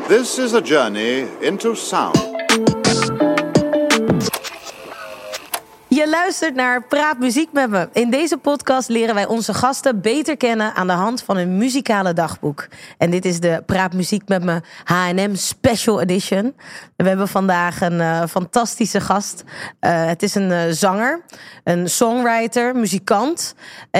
This is a journey into sound. Je luistert naar Praat Muziek met me. In deze podcast leren wij onze gasten beter kennen aan de hand van een muzikale dagboek. En dit is de Praat Muziek met me H&M Special Edition. We hebben vandaag een fantastische gast. Het is een zanger, een songwriter, muzikant,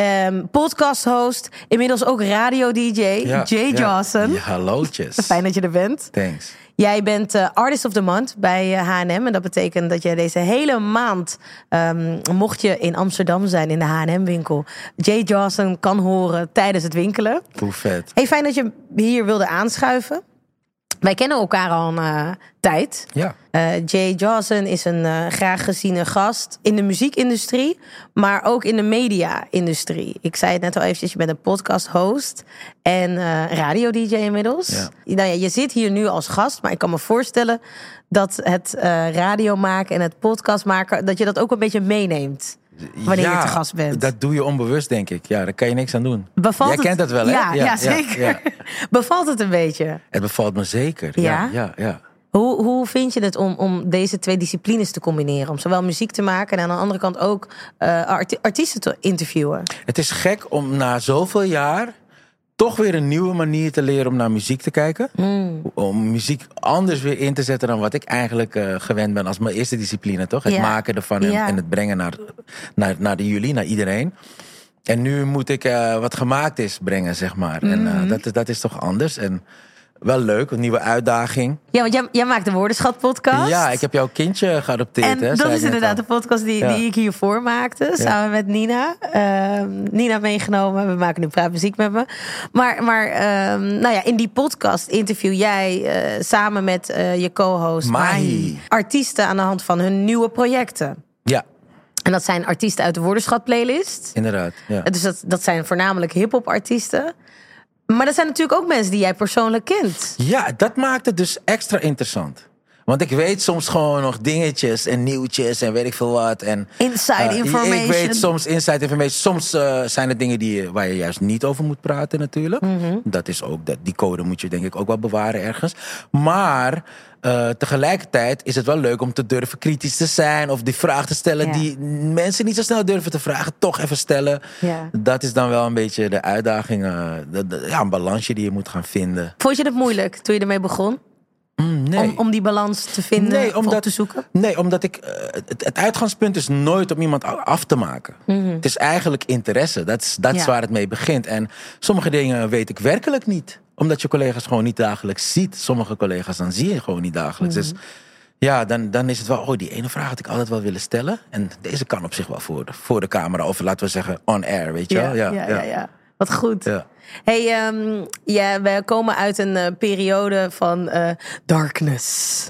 podcasthost, inmiddels ook radio-dj, Jay Johnson. Ja, hallootjes. Fijn dat je er bent. Thanks. Jij bent Artist of the Month bij H&M. En dat betekent dat jij deze hele maand, mocht je in Amsterdam zijn in de H&M-winkel, Jay Johnson kan horen tijdens het winkelen. Hoe vet. Hey, fijn dat je hier wilde aanschuiven. Wij kennen elkaar al een tijd. Ja. Jay Johnson is een graag geziene gast in de muziekindustrie, maar ook in de media-industrie. Ik zei het net al eventjes, je bent een podcast-host en radio-dj inmiddels. Ja. Nou ja, je zit hier nu als gast, maar ik kan me voorstellen dat het radio maken en het podcast maken, dat je dat ook een beetje meeneemt wanneer je te gast bent. Dat doe je onbewust, denk ik. Ja, daar kan je niks aan doen. Bevalt Jij kent dat wel, hè? Ja, zeker. Ja. Bevalt het een beetje? Het bevalt me zeker. Ja. Hoe vind je het om deze twee disciplines te combineren? Om zowel muziek te maken en aan de andere kant ook artiesten te interviewen? Het is gek om na zoveel jaar toch weer een nieuwe manier te leren om naar muziek te kijken. Om muziek anders weer in te zetten dan wat ik eigenlijk gewend ben als mijn eerste discipline, toch? Het maken ervan en het brengen naar jullie, naar iedereen. En nu moet ik wat gemaakt is brengen, zeg maar. En dat is toch anders. En wel leuk, een nieuwe uitdaging. Ja, want jij maakt de Woordenschat-podcast. Ja, ik heb jouw kindje geadopteerd. En dat is inderdaad de podcast die ik hiervoor maakte. Samen met Nina. Nina meegenomen. We maken nu Praat Muziek met me. Maar nou ja, in die podcast interview jij samen met je co-host Mahi artiesten aan de hand van hun nieuwe projecten. Ja. En dat zijn artiesten uit de Woordenschat-playlist. Inderdaad, ja. Dus dat zijn voornamelijk hip-hop artiesten. Maar dat zijn natuurlijk ook mensen die jij persoonlijk kent. Ja, dat maakt het dus extra interessant. Want ik weet soms gewoon nog dingetjes en nieuwtjes en weet ik veel wat. En, inside information. Ik weet soms inside information. Soms zijn het dingen waar je juist niet over moet praten natuurlijk. Dat is ook, die code moet je denk ik ook wel bewaren ergens. Maar tegelijkertijd is het wel leuk om te durven kritisch te zijn. Of die vraag te stellen die mensen niet zo snel durven te vragen. Toch even stellen. Ja. Dat is dan wel een beetje de uitdaging. Een balansje die je moet gaan vinden. Vond je het moeilijk toen je ermee begon? Nee. Om die balans te vinden of op te zoeken? Nee, omdat ik het uitgangspunt is nooit om iemand af te maken. Het is eigenlijk interesse. Dat is waar het mee begint. En sommige dingen weet ik werkelijk niet. Omdat je collega's gewoon niet dagelijks ziet. Sommige collega's dan zie je gewoon niet dagelijks. Dus ja, dan is het wel, die ene vraag had ik altijd wel willen stellen. En deze kan op zich wel voor de camera. Of laten we zeggen on air, weet je wel? Ja. Wat goed. Ja. Hey, we komen uit een periode van darkness.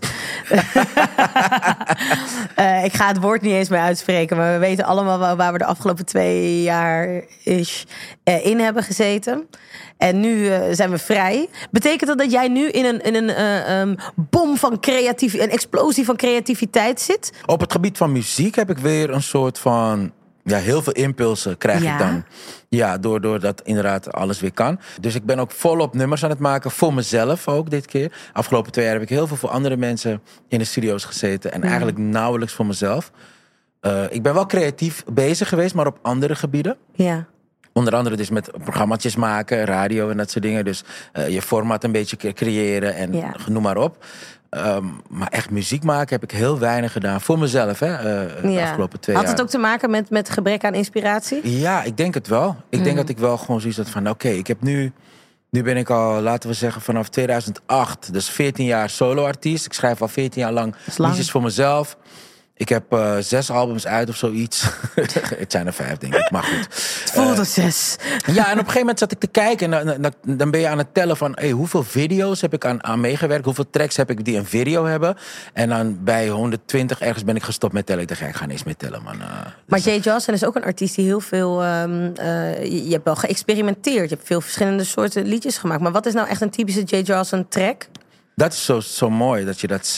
Ik ga het woord niet eens meer uitspreken, maar we weten allemaal waar we de afgelopen 2 jaar in hebben gezeten. En nu zijn we vrij. Betekent dat jij nu in een bom van een explosie van creativiteit zit? Op het gebied van muziek heb ik weer een soort van heel veel impulsen krijg ik dan. Ja, doordat inderdaad alles weer kan. Dus ik ben ook volop nummers aan het maken. Voor mezelf ook dit keer. Afgelopen 2 jaar heb ik heel veel voor andere mensen in de studio's gezeten. En eigenlijk nauwelijks voor mezelf. Ik ben wel creatief bezig geweest, maar op andere gebieden. Ja. Onder andere dus met programmaatjes maken, radio en dat soort dingen. Dus je format een beetje creëren en noem maar op. Maar echt muziek maken heb ik heel weinig gedaan. Voor mezelf, de afgelopen 2 jaar. Had het ook te maken met gebrek aan inspiratie? Ja, ik denk het wel. Ik denk dat ik wel gewoon zoiets had van, oké, ik heb nu ben ik al, laten we zeggen, vanaf 2008. Dus 14 jaar solo-artiest. Ik schrijf al 14 jaar lang liedjes voor mezelf. Ik heb 6 albums uit of zoiets. Het zijn er 5, denk ik, maar goed. Het voelt als 6. Ja, en op een gegeven moment zat ik te kijken. En dan ben je aan het tellen van hoeveel video's heb ik aan meegewerkt? Hoeveel tracks heb ik die een video hebben? En dan bij 120 ergens ben ik gestopt met tellen. Ik dacht, ik ga niet eens meer tellen, man. Maar Jay Johnson is ook een artiest die heel veel... je hebt wel geëxperimenteerd. Je hebt veel verschillende soorten liedjes gemaakt. Maar wat is nou echt een typische Jay Johnson track? Dat is zo mooi dat je dat zegt.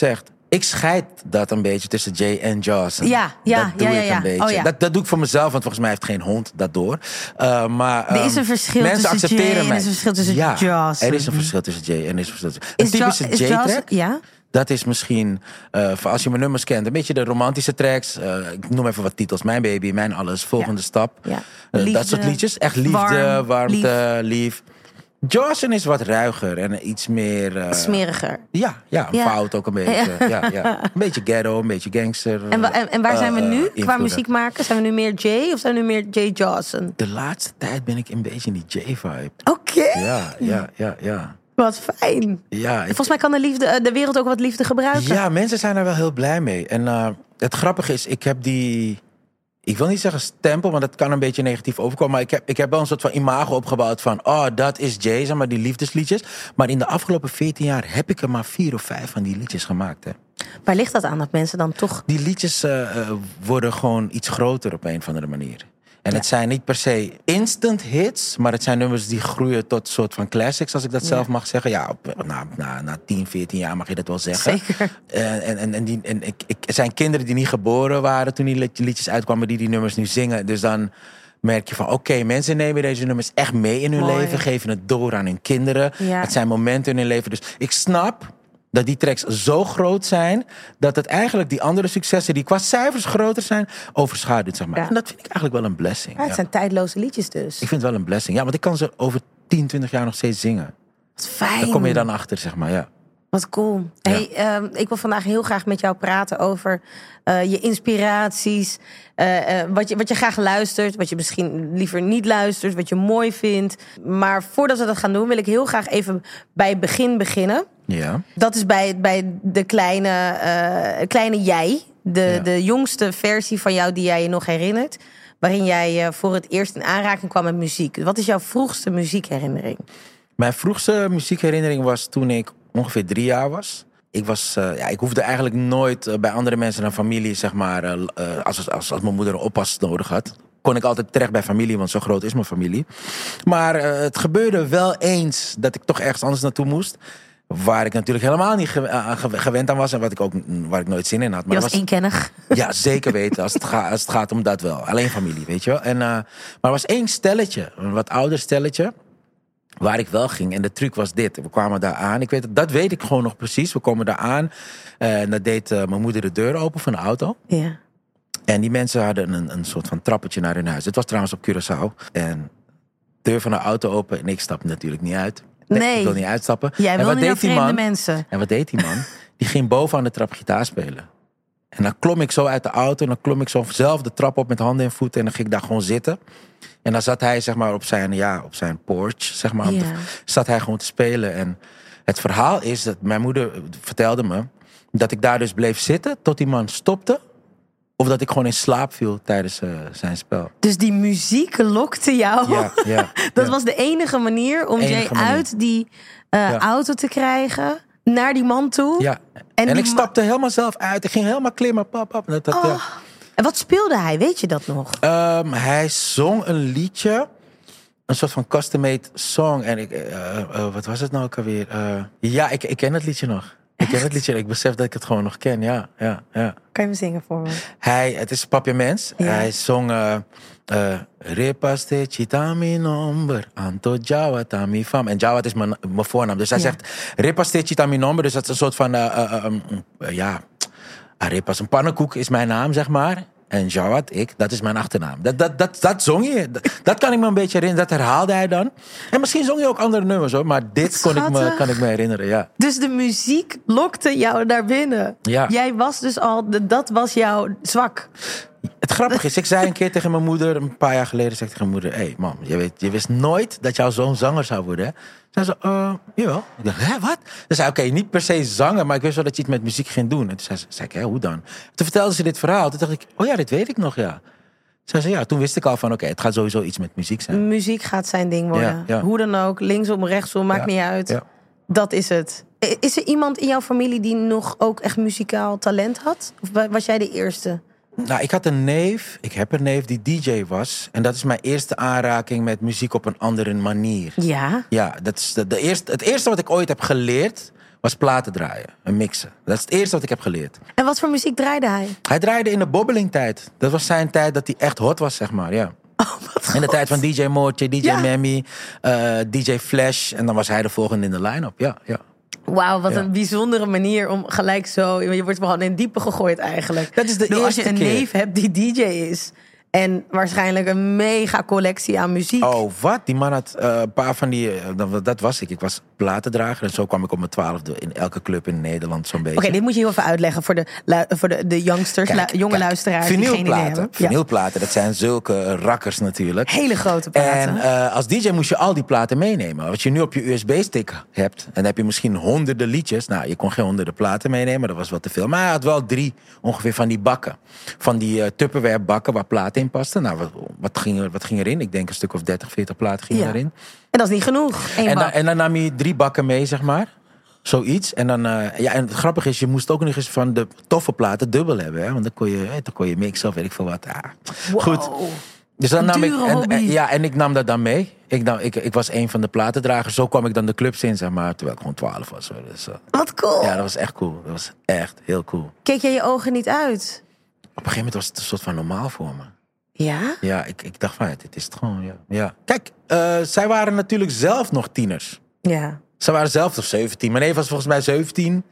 Ik scheid dat een beetje tussen Jay en Joss. Ja, dat doe ik een beetje. Oh, ja. Dat doe ik voor mezelf, want volgens mij heeft geen hond dat door. Maar er is een verschil mensen tussen accepteren Jay en er is een verschil tussen Joss. Er is een verschil tussen Jay en er is een verschil tussen... Een typische Jay-track, ja? dat is misschien, voor als je mijn nummers kent, een beetje de romantische tracks. Ik noem even wat titels. Mijn baby, mijn alles, volgende stap. Ja. Liefde, dat soort liedjes. Echt liefde, warmte, lief. Johnson is wat ruiger en iets meer... smeriger. Ja, fout ook een beetje. Ja. Een beetje ghetto, een beetje gangster. En waar zijn we nu qua invloeden. muziek maken? Zijn we nu meer Jay of zijn we nu meer Jay Johnson? De laatste tijd ben ik een beetje in die Jay-vibe. Oké. Ja. Wat fijn. Ja, Volgens mij kan de wereld ook wat liefde gebruiken. Ja, mensen zijn er wel heel blij mee. En het grappige is, ik heb die... Ik wil niet zeggen stempel, want dat kan een beetje negatief overkomen. Maar ik heb wel een soort van imago opgebouwd van... dat is Jay, zeg maar, die liefdesliedjes. Maar in de afgelopen 14 jaar heb ik er maar 4 of 5 van die liedjes gemaakt. Hè. Waar ligt dat aan, dat mensen dan toch... Die liedjes worden gewoon iets groter op een of andere manier. En het zijn niet per se instant hits, maar het zijn nummers die groeien tot een soort van classics, als ik dat zelf mag zeggen. Ja, na 10, 14 jaar mag je dat wel zeggen. Zeker. Er zijn kinderen die niet geboren waren toen die liedjes uitkwamen, die nummers nu zingen. Dus dan merk je van, oké, mensen nemen deze nummers echt mee in hun leven, geven het door aan hun kinderen. Ja. Het zijn momenten in hun leven. Dus ik snap dat die tracks zo groot zijn, dat het eigenlijk die andere successen die qua cijfers groter zijn, overschaduwt, zeg maar. Ja. En dat vind ik eigenlijk wel een blessing. Ja, het zijn tijdloze liedjes dus. Ik vind het wel een blessing. Ja, want ik kan ze over 10, 20 jaar nog steeds zingen. Wat fijn. Daar kom je dan achter, zeg maar, ja. Wat cool. Ja. Hey, ik wil vandaag heel graag met jou praten over je inspiraties. Wat je graag luistert. Wat je misschien liever niet luistert. Wat je mooi vindt. Maar voordat we dat gaan doen, wil ik heel graag even bij het begin beginnen. Ja. Dat is bij de kleine jij. De jongste versie van jou die jij je nog herinnert. Waarin jij voor het eerst in aanraking kwam met muziek. Wat is jouw vroegste muziekherinnering? Mijn vroegste muziekherinnering was toen ik ongeveer 3 jaar was. Ik hoefde eigenlijk nooit bij andere mensen en familie, zeg maar, als mijn moeder een oppas nodig had, kon ik altijd terecht bij familie, want zo groot is mijn familie. Maar het gebeurde wel eens dat ik toch ergens anders naartoe moest, waar ik natuurlijk helemaal niet gewend aan was en waar ik nooit zin in had. Maar Je was eenkennig. Ja, zeker weten, als het gaat om dat wel. Alleen familie, weet je wel. Maar er was 1 stelletje, een wat ouder stelletje, waar ik wel ging. En de truc was dit. We kwamen daar aan. Dat weet ik gewoon nog precies. We komen daar aan. En dat deed mijn moeder de deur open van de auto. Ja. En die mensen hadden een soort van trappetje naar hun huis. Het was trouwens op Curaçao. En de deur van de auto open. En ik stapte natuurlijk niet uit. Nee. Ik wil niet uitstappen. Jij wil niet naar vreemde mensen. En wat deed die man? Die ging boven aan de trap gitaar spelen. En dan klom ik zo uit de auto. En dan klom ik zo zelf de trap op met handen en voeten. En dan ging ik daar gewoon zitten. En dan zat hij, zeg maar, op zijn porch, zeg maar. Ja. Zat hij gewoon te spelen. En het verhaal is dat mijn moeder vertelde me dat ik daar dus bleef zitten tot die man stopte. Of dat ik gewoon in slaap viel tijdens zijn spel. Dus die muziek lokte jou. Ja. Dat was de enige manier om Jay uit die auto te krijgen. Naar die man toe. Ja. En ik stapte helemaal zelf uit. Ik ging helemaal klimmen. Ja. En wat speelde hij? Weet je dat nog? Hij zong een liedje. Een soort van custom-made song. En wat was het nou ook alweer? Ik ken het liedje nog. Ik ken het liedje. Ik besef dat ik het gewoon nog ken. Ja. Kan je me zingen voor me? Het is Papiaments. Ja. Hij zong... Repaste chitami nomber, Anto Jawat tami fam. En Jawat is mijn voornaam. Dus hij zegt, Repaste chitami nomber. Dus dat is een soort van... Arepas, een pannenkoek is mijn naam, zeg maar. En Jawat, dat is mijn achternaam. Dat zong je. Dat kan ik me een beetje herinneren. Dat herhaalde hij dan. En misschien zong je ook andere nummers, hoor. Maar dit kan ik me herinneren, ja. Dus de muziek lokte jou naar binnen. Ja. Jij was dus dat was jouw zwak. Het grappige is, ik zei een keer tegen mijn moeder, een paar jaar geleden, zei ik tegen mijn moeder, hey mam, je wist nooit dat jouw zoon zanger zou worden, hè? Zei ze, jawel. Ik dacht, hè, wat? Ze zei, oké, niet per se zanger, maar ik wist wel dat je iets met muziek ging doen. En toen zei ik, hoe dan? Toen vertelde ze dit verhaal, toen dacht ik, oh ja, dit weet ik nog, ja. Zei ze, ja, toen wist ik al van, oké, het gaat sowieso iets met muziek zijn. Muziek gaat zijn ding worden. Ja. Hoe dan ook, linksom, rechtsom, maakt niet uit. Ja. Dat is het. Is er iemand in jouw familie die nog ook echt muzikaal talent had? Of was jij de eerste? Nou, ik heb een neef die DJ was. En dat is mijn eerste aanraking met muziek op een andere manier. Ja? Ja, dat is het eerste wat ik ooit heb geleerd was platen draaien en mixen. Dat is het eerste wat ik heb geleerd. En wat voor muziek draaide hij? Hij draaide in de bobbelingtijd. Dat was zijn tijd dat hij echt hot was, zeg maar, ja. Oh, wat goed. In de tijd van DJ Moortje, DJ Ja. Memmy, DJ Flash. En dan was hij de volgende in de line-up, ja. Wauw, wat Ja. een bijzondere manier om gelijk zo... Je wordt gewoon in diepe gegooid eigenlijk. Dat is de Als je eerste een keer. neef hebt die DJ is... en waarschijnlijk een mega collectie aan muziek. Oh, wat? Die man had een paar van die... dat was ik. Ik was platendrager. En zo kwam ik op mijn 12e in elke club in Nederland zo'n beetje. Oké, dit moet je heel even uitleggen voor de youngsters, jonge luisteraars die geen idee hebben. Ja. Vinylplaten, dat zijn zulke rakkers natuurlijk. Hele grote platen. En als DJ moest je al die platen meenemen. Wat je nu op je USB-stick hebt, en dan heb je misschien honderden liedjes. Nou, je kon geen honderden platen meenemen, dat was wel te veel. Maar hij had wel 3 ongeveer van die bakken. Van die Tupperware bakken waar platen in pasten. Nou, wat ging erin? Ik denk een stuk of 30, 40 platen gingen erin. En dat is niet genoeg. En dan nam je 3 bakken mee, zeg maar. Zoiets. En dan, en het grappige is, je moest ook nog eens van de toffe platen dubbel hebben. Hè? Want dan kon je mixen of weet ik veel wat. Wow. Goed. Dus dan nam ik. hobby. En ik nam dat dan mee. Ik was een van de platendragers. Zo kwam ik dan de clubs in, zeg maar. Terwijl ik gewoon 12 was. Dus, Wat cool. ja, dat was echt cool. Dat was echt heel cool. Keek jij je ogen niet uit? Op een gegeven moment was het een soort van normaal voor me. Ja? Ja, ik dacht van, dit is het gewoon, ja. Kijk, zij waren natuurlijk zelf nog tieners. Ja. Ze waren zelf toch 17. Mijn neef was volgens mij 17.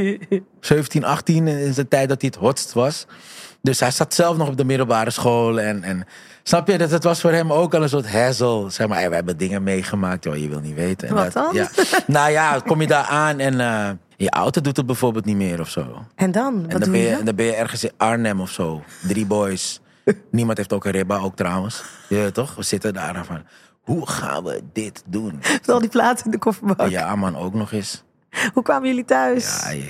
17, 18 in de tijd dat hij het hotst was. Dus hij zat zelf nog op de middelbare school. En snap je, dat het was voor hem ook al een soort hassle. Zeg maar, we hebben dingen meegemaakt, joh, je wil niet weten. En Wat dan? Ja. Nou ja, kom je daar aan en je auto doet het bijvoorbeeld niet meer of zo. En dan? Wat En doe je? dan ben je ergens in Arnhem of zo. 3 boys. Niemand heeft ook een ribba, ook trouwens. Ja, toch? We zitten daar van, hoe gaan we dit doen? Met al die platen in de kofferbak. Ja, man, ook nog eens. Hoe kwamen jullie thuis? Ja,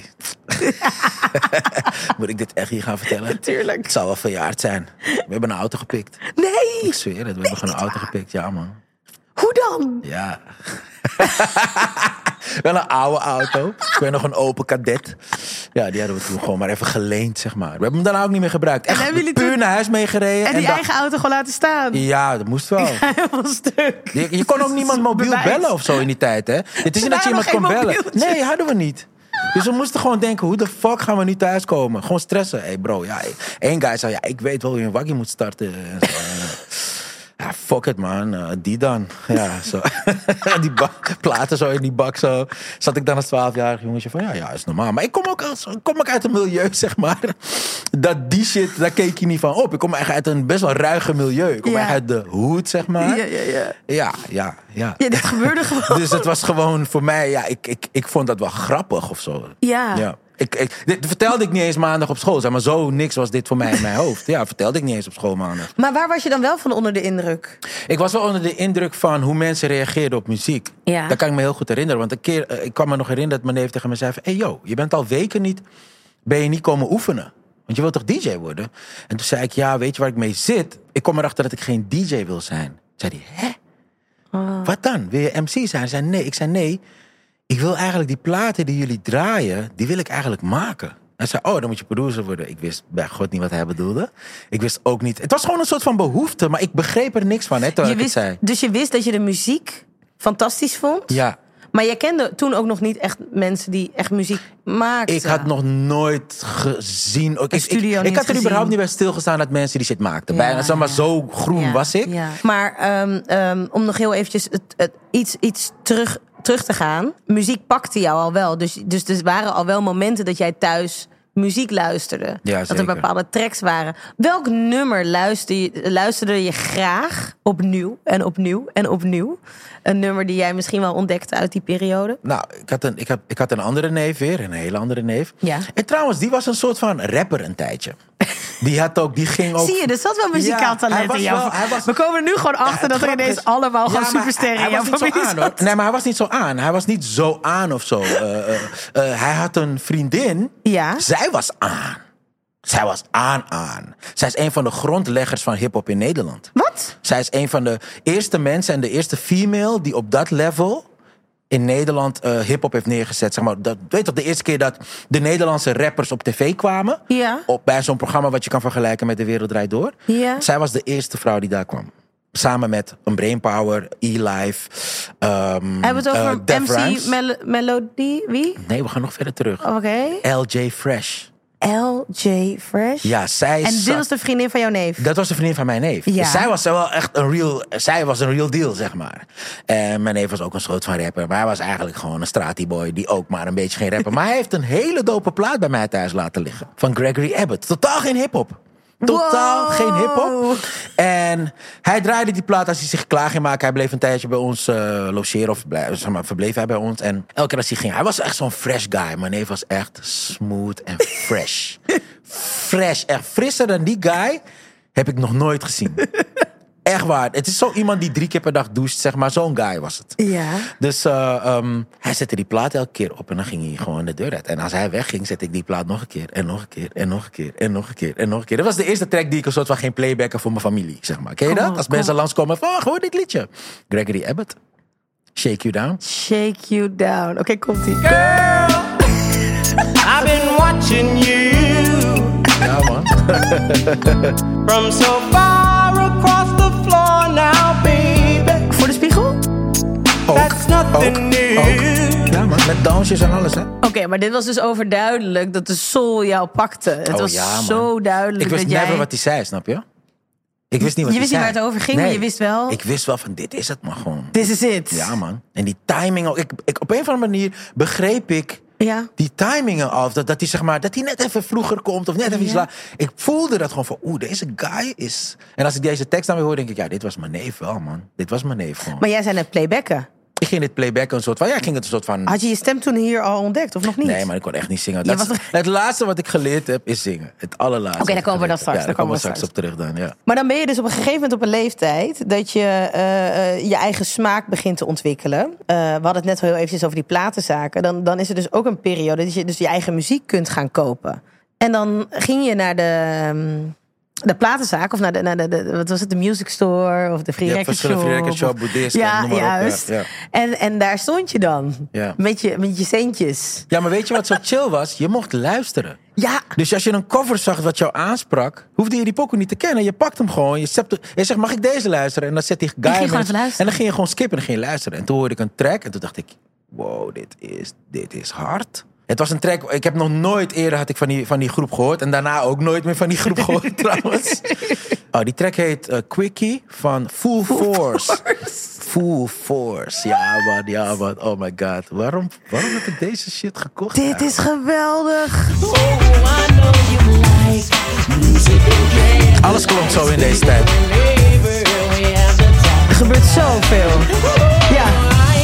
moet ik dit echt hier gaan vertellen? Tuurlijk. Het zal wel verjaard zijn. We hebben een auto gepikt. Nee! Ik zweer het, we hebben gewoon een auto gepikt. Ja, man. Hoe dan? Ja. Wel een oude auto. Ik weet nog een open Kadett. Ja, die hadden we toen gewoon maar even geleend, zeg maar. We hebben hem daarna ook niet meer gebruikt. hebben Echt jullie puur toen- naar huis meegereden. En die eigen auto gewoon laten staan? Ja, dat moest wel. Helemaal stuk. Je kon ook niemand mobiel Bewijs. bellen of zo in die tijd, hè? Het is niet dat je waren iemand nog kon geen bellen. mobieltjes. Nee, hadden we niet. Dus we moesten gewoon denken, hoe de fuck gaan we nu thuiskomen? Gewoon stressen. Hé bro, ja, één guy zei, ja, ik weet wel hoe je een waggie moet starten. En zo. Ja, fuck it man, die dan. Ja, zo. Die platen zo in die bak zo. Zat ik dan als 12-jarig jongetje van, ja, is normaal. Maar ik kom ook uit een milieu, zeg maar. Dat die shit, daar keek je niet van op. Ik kom eigenlijk uit een best wel ruige milieu. Ik kom Ja. eigenlijk uit de hood, zeg maar. Ja. Ja. Ja, dit gebeurde gewoon. Dus het was gewoon voor mij, ja, ik vond dat wel grappig of zo. Ja. Dit vertelde ik niet eens maandag op school. Zeg maar, zo niks was dit voor mij in mijn hoofd. Ja, vertelde ik niet eens op school maandag. Maar waar was je dan wel van onder de indruk? Ik was wel onder de indruk van hoe mensen reageerden op muziek. Ja. Dat kan ik me heel goed herinneren. Want een keer, ik kan me nog herinneren dat mijn neef tegen me zei van, hey yo, je bent al weken ben je niet komen oefenen. Want je wilt toch DJ worden? En toen zei ik, ja, weet je waar ik mee zit? Ik kom erachter dat ik geen DJ wil zijn. Zei hij, hè? Wat dan? Wil je MC zijn? Ik zei nee. Ik wil eigenlijk die platen die jullie draaien, die wil ik eigenlijk maken. Hij zei, dan moet je producer worden. Ik wist bij God niet wat hij bedoelde. Ik wist ook niet. Het was gewoon een soort van behoefte, maar ik begreep er niks van, hè, terwijl ik het zei. Dus je wist dat je de muziek fantastisch vond? Ja. Maar jij kende toen ook nog niet echt mensen die echt muziek maakten? Ik had nog nooit gezien. studio Ik niet had er gezien. überhaupt niet bij stilgestaan dat mensen die shit maakten. Bijna, zeg maar, zo groen was ik. Ja. Maar om nog heel eventjes iets terug te gaan. Muziek pakte jou al wel. Dus er waren al wel momenten dat jij thuis muziek luisterde. Ja, dat er zeker. bepaalde tracks waren. Welk nummer luisterde je graag opnieuw en opnieuw en opnieuw? Een nummer die jij misschien wel ontdekte uit die periode? Nou, ik had een andere neef weer. Een hele andere neef. Ja. En trouwens, die was een soort van rapper een tijdje. Die ging ook... Zie je, er zat wel muzikaal Ja, talent hij was in jou. wel- hij was- We komen er nu gewoon achter het dat er grappige ineens is- allemaal gewoon Ja, maar supersterren in hij jouw was niet zo familie aan, hoor. zaten. Nee, maar hij was niet zo aan. Hij was niet zo aan of zo. Hij had een vriendin. Ja. Zij was aan. Zij was aan. Zij is een van de grondleggers van hiphop in Nederland. Wat? Zij is een van de eerste mensen en de eerste female die op dat level in Nederland hiphop heeft neergezet. Zeg maar, weet toch, de eerste keer dat de Nederlandse rappers op tv kwamen. Ja. Bij zo'n programma wat je kan vergelijken met De Wereld Draait Door. Ja. Zij was de eerste vrouw die daar kwam. Samen met een Brainpower, E-Life. Hebben we het over Def MC Rhymes. Melody? Wie? Nee, we gaan nog verder terug. Oké. LJ Fresh. LJ Fresh? Ja, zij En dit was de vriendin van jouw neef? Dat was de vriendin van mijn neef. Ja. Dus zij was wel echt zij was een real deal, zeg maar. En mijn neef was ook een soort van rapper. Maar hij was eigenlijk gewoon een straatieboy die ook maar een beetje geen rapper. Maar hij heeft een hele dope plaat bij mij thuis laten liggen. Van Gregory Abbott. Totaal geen hiphop. Totaal geen hiphop. En hij draaide die plaat als hij zich klaar ging maken. Hij bleef een tijdje bij ons logeren. Of verbleef hij bij ons. En elke keer als hij ging. Hij was echt zo'n fresh guy. Mijn neef was echt smooth en fresh. Fresh. Echt frisser dan die guy heb ik nog nooit gezien. Echt waar. Het is zo iemand die 3 keer per dag doucht, zeg maar. Zo'n guy was het. Ja. Dus hij zette die plaat elke keer op en dan ging hij gewoon de deur uit. En als hij wegging, zette ik die plaat nog een keer. En nog een keer, en nog een keer, en nog een keer, en nog een keer. Dat was de eerste track die ik een soort van ging playbacken voor mijn familie, zeg maar. Ken je dat? Als mensen langskomen van, hoor dit liedje. Gregory Abbott. Shake You Down. Shake You Down. Oké, komt-ie. Girl, I've been watching you Ja, man. from so far across the floor now, baby. Voor de spiegel? That's nothing new. Ja, man. Met dansjes en alles, hè. Oké, maar dit was dus overduidelijk dat de soul jou pakte. Het was ja, man. zo duidelijk Ik wist dat jij... never wat hij zei, snap je? Ik wist niet wat Je wist hij niet zei. waar het over ging, maar je wist wel... Ik wist wel van, dit is het maar gewoon. This is it. Ja, man. En die timing ook. Ik op een of andere manier begreep ik Ja. die timingen af. Dat hij zeg maar, dat hij net even vroeger komt of net even iets laat. Ik voelde dat gewoon van, deze guy is... En als ik deze tekst dan weer hoor, denk ik, ja, dit was mijn neef wel, man. Dit was mijn neef gewoon. Maar jij zei net playbacken. Ik ging dit playbacken een soort van, ik ging het een soort van... Had je je stem toen hier al ontdekt, of nog niet? Nee, maar ik kon echt niet zingen. Je was Het laatste wat ik geleerd heb, is zingen. Het allerlaatste. Oké, daar komen we dan wat ik straks, geleerd heb. Ja, daar komen we straks op terug dan, ja. Maar dan ben je dus op een gegeven moment op een leeftijd... dat je je eigen smaak begint te ontwikkelen. We hadden het net heel eventjes over die platenzaken. Dan is er dus ook een periode dat je dus je eigen muziek kunt gaan kopen. En dan ging je naar de platenzaak, of naar de wat was het, de music store of de Free Je hebt Record Shop. verschillende Free Record Shop, boeddhist, Ja, noem maar op. juist. Ja. En daar stond je dan. Ja. Met je centjes. Ja, maar weet je wat zo chill was? Je mocht luisteren. Ja. Dus als je een cover zag wat jou aansprak, hoefde je die pokoe niet te kennen. Je pakt hem gewoon. Je zegt, mag ik deze luisteren? En dan zet die guy ging gewoon hem- even luisteren. En dan ging je gewoon skippen en dan ging je luisteren. En toen hoorde ik een track en toen dacht ik, wow, dit is hard. Het was een track, ik heb nog nooit eerder had ik van die groep gehoord. En daarna ook nooit meer van die groep gehoord trouwens. Oh, die track heet Quickie van Full Force. Full Force. Ja man. Oh my god. Waarom heb ik deze shit gekocht? Dit is geweldig. Alles klonk zo in deze tijd. Er gebeurt zoveel. Ja.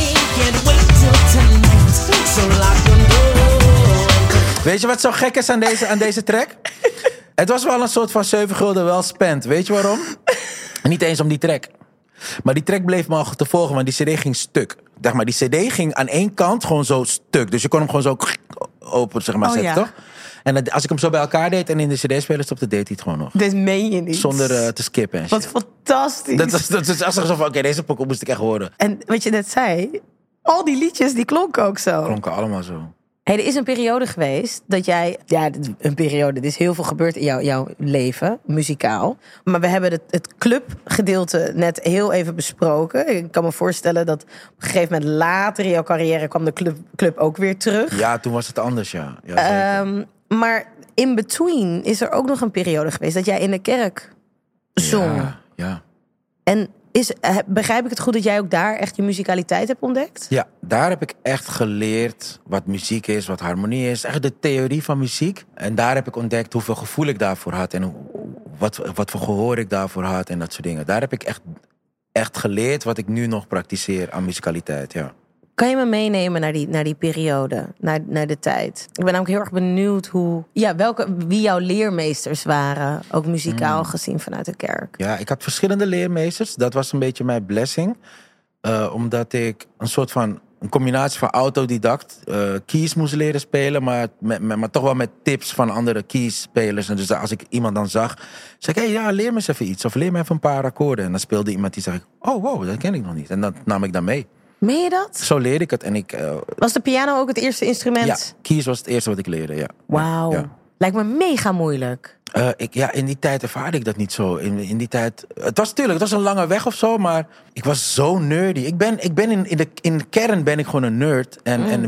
Weet je wat zo gek is aan deze track? Het was wel een soort van 7 gulden wel spend. Weet je waarom? Niet eens om die track. Maar die track bleef me al te volgen, want die cd ging stuk. Zeg maar, die cd ging aan één kant gewoon zo stuk. Dus je kon hem gewoon zo open, zeg maar, zetten, ja. toch? En als ik hem zo bij elkaar deed en in de cd-speler stopte, deed hij het gewoon nog. Dit meen je niet. Zonder te skippen en Wat shit. fantastisch. Dat is als ik zo van, oké, deze pokoe moest ik echt horen. En wat je net zei, al die liedjes die klonken ook zo. Klonken allemaal zo. Hey, er is een periode geweest dat jij... Ja, een periode. Er is heel veel gebeurd in jouw leven, muzikaal. Maar we hebben het clubgedeelte net heel even besproken. Ik kan me voorstellen dat op een gegeven moment later in jouw carrière... kwam de club ook weer terug. Ja, toen was het anders, ja. Ja, zeker. Maar in between is er ook nog een periode geweest... dat jij in de kerk zong. Ja. En begrijp ik het goed dat jij ook daar echt je muzikaliteit hebt ontdekt? Ja, daar heb ik echt geleerd wat muziek is, wat harmonie is. Echt de theorie van muziek. En daar heb ik ontdekt hoeveel gevoel ik daarvoor had. En wat voor gehoor ik daarvoor had en dat soort dingen. Daar heb ik echt geleerd wat ik nu nog praktiseer aan muzikaliteit, ja. Kan je me meenemen naar die periode, naar de tijd? Ik ben namelijk heel erg benieuwd wie jouw leermeesters waren. Ook muzikaal gezien vanuit de kerk. Ja, ik had verschillende leermeesters. Dat was een beetje mijn blessing. Omdat ik een soort van een combinatie van autodidact keys moest leren spelen, maar toch wel met tips van andere keys-spelers. En dus als ik iemand dan zag, zei ik, leer me eens even iets. Of leer me even een paar akkoorden. En dan speelde iemand die zei, oh wow, dat ken ik nog niet. En dat nam ik dan mee. Meen je dat? Zo leerde ik het. En Was de piano ook het eerste instrument? Ja, keys was het eerste wat ik leerde, ja. Wauw. Ja. Lijkt me mega moeilijk. In die tijd ervaarde ik dat niet zo. In die tijd... Het was een lange weg of zo, maar ik was zo nerdy. Ik ben in de kern ben ik gewoon een nerd. En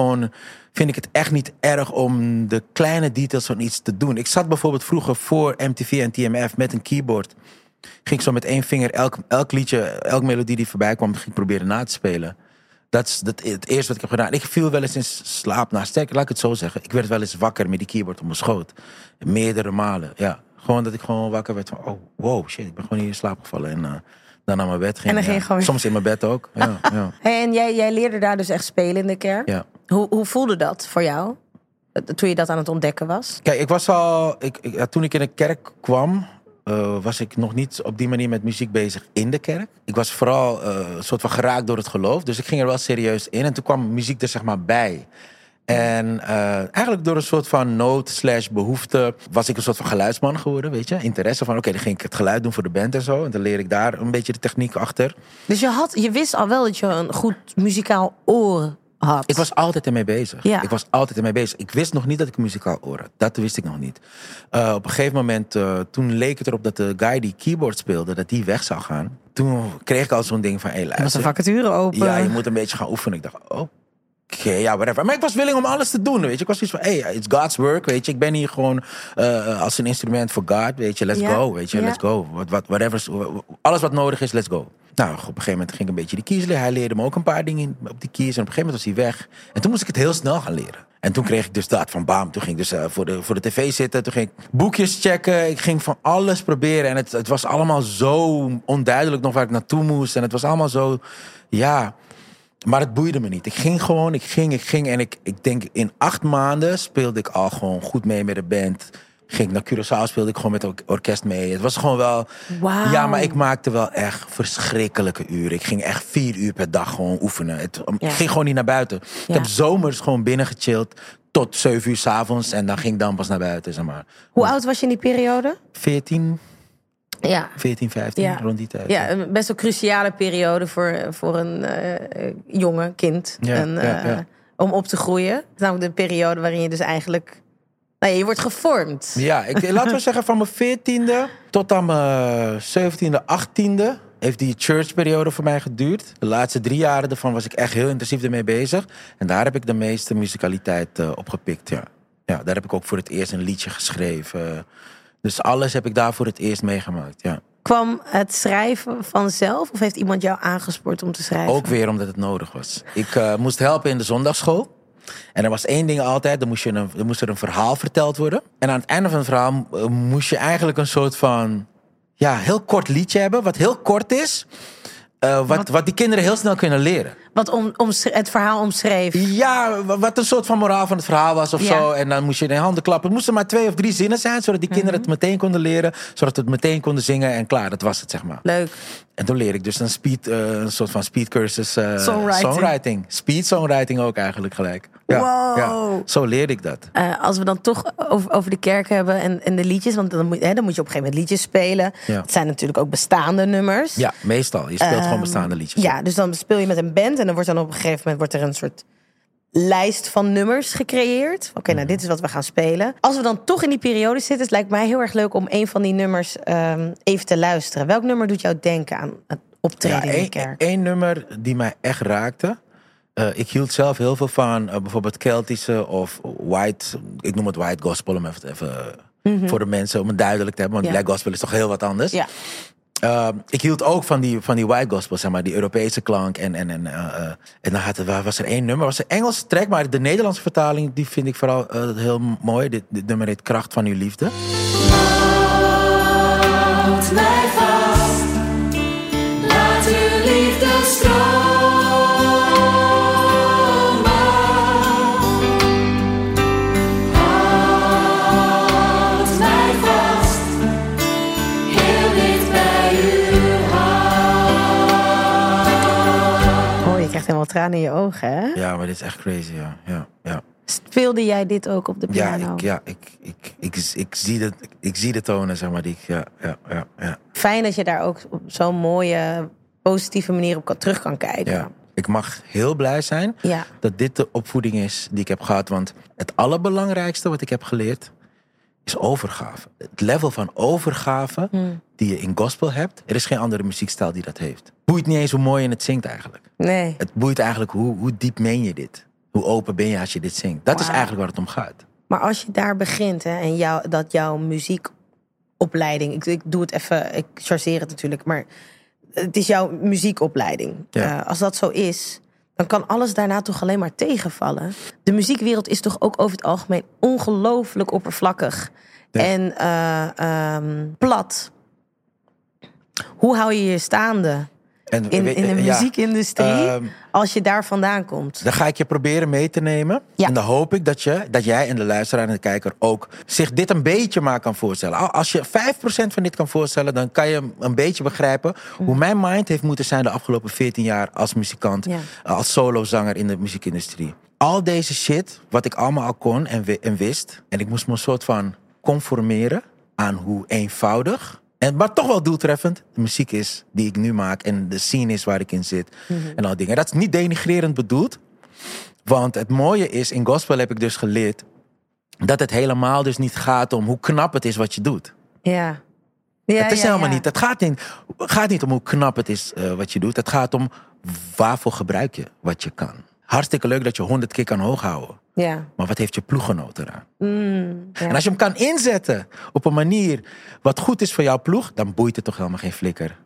vind ik het echt niet erg om de kleine details van iets te doen. Ik zat bijvoorbeeld vroeger voor MTV en TMF met een keyboard. Ging ik zo met 1 vinger elk liedje, elke melodie die voorbij kwam, ging ik proberen na te spelen. Dat is het eerste wat ik heb gedaan. Ik viel wel eens in slaap. Sterker, laat ik het zo zeggen. Ik werd wel eens wakker met die keyboard op mijn schoot. Meerdere malen, ja. Gewoon dat ik gewoon wakker werd van... Oh, wow, shit, ik ben gewoon hier in slaap gevallen. En dan naar mijn bed ging. En dan ging je gewoon... Soms in mijn bed ook, ja. Hey, en jij leerde daar dus echt spelen in de kerk? Ja. Hoe voelde dat voor jou? Toen je dat aan het ontdekken was? Kijk, ik was al... toen ik in de kerk kwam... was ik nog niet op die manier met muziek bezig in de kerk. Ik was vooral een soort van geraakt door het geloof. Dus ik ging er wel serieus in. En toen kwam muziek er zeg maar bij. En eigenlijk door een soort van nood/behoefte... was ik een soort van geluidsman geworden, weet je. Interesse van, dan ging ik het geluid doen voor de band en zo. En dan leer ik daar een beetje de techniek achter. Dus je wist al wel dat je een goed muzikaal oor had. Ik was altijd ermee bezig. Ja. Ik wist nog niet dat ik een muzikaal oor had. Dat wist ik nog niet. Op een gegeven moment, toen leek het erop dat de guy die keyboard speelde, dat die weg zou gaan. Toen kreeg ik al zo'n ding van, hey, luister. Er was een vacature open. Ja, je moet een beetje gaan oefenen. Ik dacht, oké, ja, whatever. Maar ik was willing om alles te doen, weet je. Ik was zoiets van, hey, it's God's work, weet je. Ik ben hier gewoon als een instrument voor God, weet je. Let's go, weet je. Let's go. Whatever. Alles wat nodig is, let's go. Nou, op een gegeven moment ging ik een beetje die keys leren. Hij leerde me ook een paar dingen op die keys. En op een gegeven moment was hij weg. En toen moest ik het heel snel gaan leren. En toen kreeg ik dus dat van bam. Toen ging ik dus voor de tv zitten. Toen ging ik boekjes checken. Ik ging van alles proberen. En het was allemaal zo onduidelijk nog waar ik naartoe moest. En het was allemaal zo, ja... Maar het boeide me niet. Ik ging gewoon, ik ging. En ik denk in 8 maanden speelde ik al gewoon goed mee met de band. Ging naar Curaçao, speelde ik gewoon met het orkest mee. Het was gewoon wel... Wow. Ja, maar ik maakte wel echt verschrikkelijke uren. Ik ging echt 4 uur per dag gewoon oefenen. Ik ging gewoon niet naar buiten. Ik heb zomers gewoon binnen gechilled tot 7 uur 's avonds. En dan ging ik dan pas naar buiten, zeg maar. Hoe oud was je in die periode? 14, Ja. 15, rond die tijd. Ja, een best wel cruciale periode voor een jonge kind. Om op te groeien. Het is namelijk de periode waarin je dus eigenlijk... Nou, je wordt gevormd. Ja, laten we zeggen van mijn 14e tot aan mijn 17e, 18e... heeft die churchperiode voor mij geduurd. De laatste 3 jaren ervan was ik echt heel intensief ermee bezig. En daar heb ik de meeste musicaliteit op gepikt, ja. Ja, daar heb ik ook voor het eerst een liedje geschreven... Dus alles heb ik daar voor het eerst meegemaakt, ja. Kwam het schrijven vanzelf? Of heeft iemand jou aangespoord om te schrijven? Ook weer omdat het nodig was. Ik moest helpen in de zondagsschool. En er was 1 ding altijd, er moest er een verhaal verteld worden. En aan het einde van het verhaal moest je eigenlijk een soort van... Ja, heel kort liedje hebben, wat heel kort is. Wat die kinderen heel snel kunnen leren. Wat het verhaal omschreef. Ja, wat een soort van moraal van het verhaal was of zo. En dan moest je in de handen klappen. Het moesten maar 2 of 3 zinnen zijn, zodat die kinderen het meteen konden leren. Zodat het meteen konden zingen en klaar, dat was het, zeg maar. Leuk. En toen leer ik dus een soort van speedcursus Songwriting. Speed songwriting ook eigenlijk gelijk. Ja, wow. Ja, zo leerde ik dat. Als we dan toch over de kerk hebben en de liedjes. Want dan moet je op een gegeven moment liedjes spelen. Ja. Het zijn natuurlijk ook bestaande nummers. Ja, meestal. Je speelt gewoon bestaande liedjes. Ja, dus dan speel je met een band. En dan wordt dan op een gegeven moment een soort lijst van nummers gecreëerd. Oké, nou dit is wat we gaan spelen. Als we dan toch in die periode zitten, het lijkt mij heel erg leuk om een van die nummers even te luisteren. Welk nummer doet jou denken aan het optreden in de kerk? Één nummer die mij echt raakte. Ik hield zelf heel veel van bijvoorbeeld Keltische of white. Ik noem het white gospel om even voor de mensen om het duidelijk te hebben. Want black gospel is toch heel wat anders. Ja. Ik hield ook van die white gospel, zeg maar, die Europese klank. En dan was er 1 nummer, was een Engelse track, maar de Nederlandse vertaling, die vind ik vooral heel mooi. Dit nummer heet Kracht van uw liefde. Houd mij vast, laat uw liefde stromen. Houd mij vast, heel dicht bij uw hart. Oh, je krijgt helemaal tranen in je ogen, hè? Ja, maar dit is echt crazy, ja. Speelde jij dit ook op de piano? Ik zie de tonen, zeg maar. Ja. Fijn dat je daar ook op zo'n mooie, positieve manier op terug kan kijken. Ja. Ik mag heel blij zijn dat dit de opvoeding is die ik heb gehad. Want het allerbelangrijkste wat ik heb geleerd is overgave. Het level van overgave die je in gospel hebt, er is geen andere muziekstijl die dat heeft. Het boeit niet eens hoe mooi je het zingt eigenlijk. Nee. Het boeit eigenlijk hoe diep meen je dit? Hoe open ben je als je dit zingt? Dat is eigenlijk waar het om gaat. Maar als je daar begint, hè, en dat jouw muziekopleiding... Ik doe het even, ik chargeer het natuurlijk, maar het is jouw muziekopleiding. Ja. Als dat zo is, dan kan alles daarna toch alleen maar tegenvallen. De muziekwereld is toch ook over het algemeen ongelooflijk oppervlakkig. Ja. En plat. Hoe hou je je staande in de muziekindustrie als je daar vandaan komt? Dan ga ik je proberen mee te nemen. Ja. En dan hoop ik dat jij en de luisteraar en de kijker ook zich dit een beetje maar kan voorstellen. Als je 5% van dit kan voorstellen, dan kan je een beetje begrijpen hoe mijn mind heeft moeten zijn de afgelopen 14 jaar als muzikant, als solozanger in de muziekindustrie. Al deze shit, wat ik allemaal al kon en wist. En ik moest me een soort van conformeren aan hoe eenvoudig, maar toch wel doeltreffend de muziek is die ik nu maak. En de scene is waar ik in zit. En al dingen. Dat is niet denigrerend bedoeld. Want het mooie is, in gospel heb ik dus geleerd dat het helemaal dus niet gaat om hoe knap het is wat je doet. Ja. Het is helemaal niet. Het gaat niet om hoe knap het is wat je doet. Het gaat om waarvoor gebruik je wat je kan. Hartstikke leuk dat je 100 keer kan hoog houden. Ja. Maar wat heeft je ploeggenoot eraan? Ja. En als je hem kan inzetten op een manier wat goed is voor jouw ploeg, dan boeit het toch helemaal geen flikker.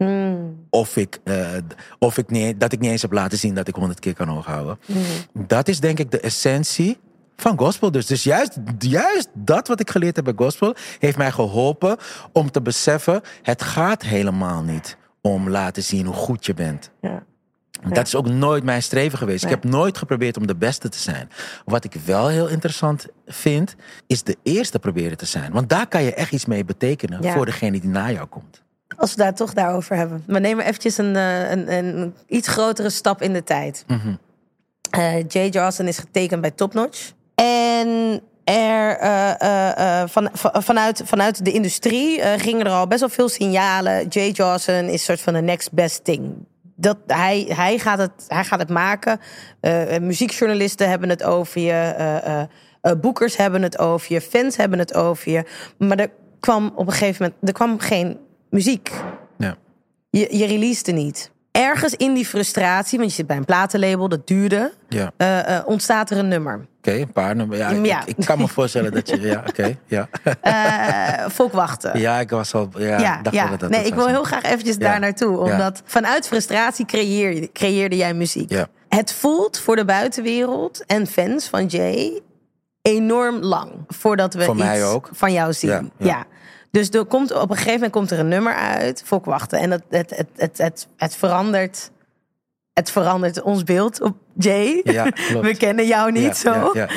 Dat ik niet eens heb laten zien dat ik 100 keer kan hoog houden. Dat is denk ik de essentie van gospel. Dus juist dat wat ik geleerd heb bij gospel heeft mij geholpen om te beseffen, het gaat helemaal niet om laten zien hoe goed je bent. Ja. Dat is ook nooit mijn streven geweest. Nee. Ik heb nooit geprobeerd om de beste te zijn. Wat ik wel heel interessant vind, is de eerste proberen te zijn. Want daar kan je echt iets mee betekenen voor degene die na jou komt. Als we daar toch daarover hebben. We nemen eventjes een iets grotere stap in de tijd. Jay Johnson is getekend bij Top Notch. En vanuit de industrie gingen er al best wel veel signalen. Jay Johnson is een soort van de next best thing. Hij gaat het maken. Muziekjournalisten hebben het over je. Boekers hebben het over je. Fans hebben het over je. Maar er kwam op een gegeven moment geen muziek. Ja. Je releasede niet. Ergens in die frustratie, want je zit bij een platenlabel, dat duurde. Ja. Ontstaat er een nummer. Oké, een paar nummers. Ja, ik kan me voorstellen dat je... Ja, oké. Ja. Volk wachten. Ja, ik was al... Ja, dacht wel dat nee, ik wil heel graag eventjes daar naartoe. Omdat vanuit frustratie creëerde jij muziek. Ja. Het voelt voor de buitenwereld en fans van Jay enorm lang voordat we voor iets mij ook. van jou zien. Ja. Dus op een gegeven moment komt er een nummer uit, Volk wachten. En het verandert... Het verandert ons beeld op Jay. Ja, klopt. We kennen jou niet zo. Ja.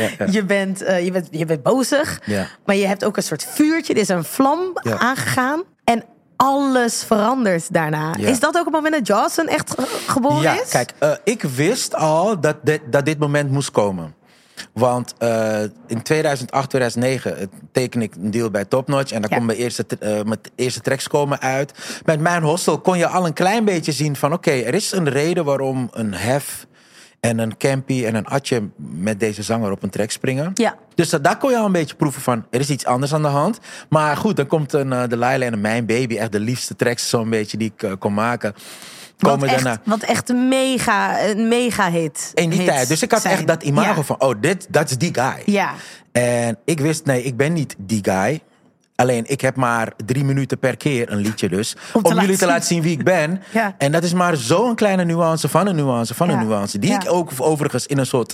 Je bent bozig. Ja. Maar je hebt ook een soort vuurtje. Er is een vlam aangegaan. En alles verandert daarna. Ja. Is dat ook het moment dat Johnson echt geboren is? Kijk, ik wist al dat dit moment moest komen. Want in 2008, 2009 teken ik een deal bij Top Notch. En dan komt mijn eerste tracks komen uit. Met Mijn Hostel kon je al een klein beetje zien van... Oké, er is een reden waarom een Hef en een Campy en een Atje met deze zanger op een track springen. Ja. Dus daar kon je al een beetje proeven van... Er is iets anders aan de hand. Maar goed, dan komt de Laila en Mijn Baby. Echt de liefste tracks zo'n beetje die ik kon maken. Wat echt een mega hit. In die tijd. Dus ik had echt dat imago van... dat is die guy. Ja. En ik wist, nee, ik ben niet die guy. Alleen, ik heb maar 3 minuten per keer een liedje dus. Om jullie te laten zien wie ik ben. Ja. En dat is maar zo'n kleine nuance van een nuance van een nuance. Die ik ook overigens in een soort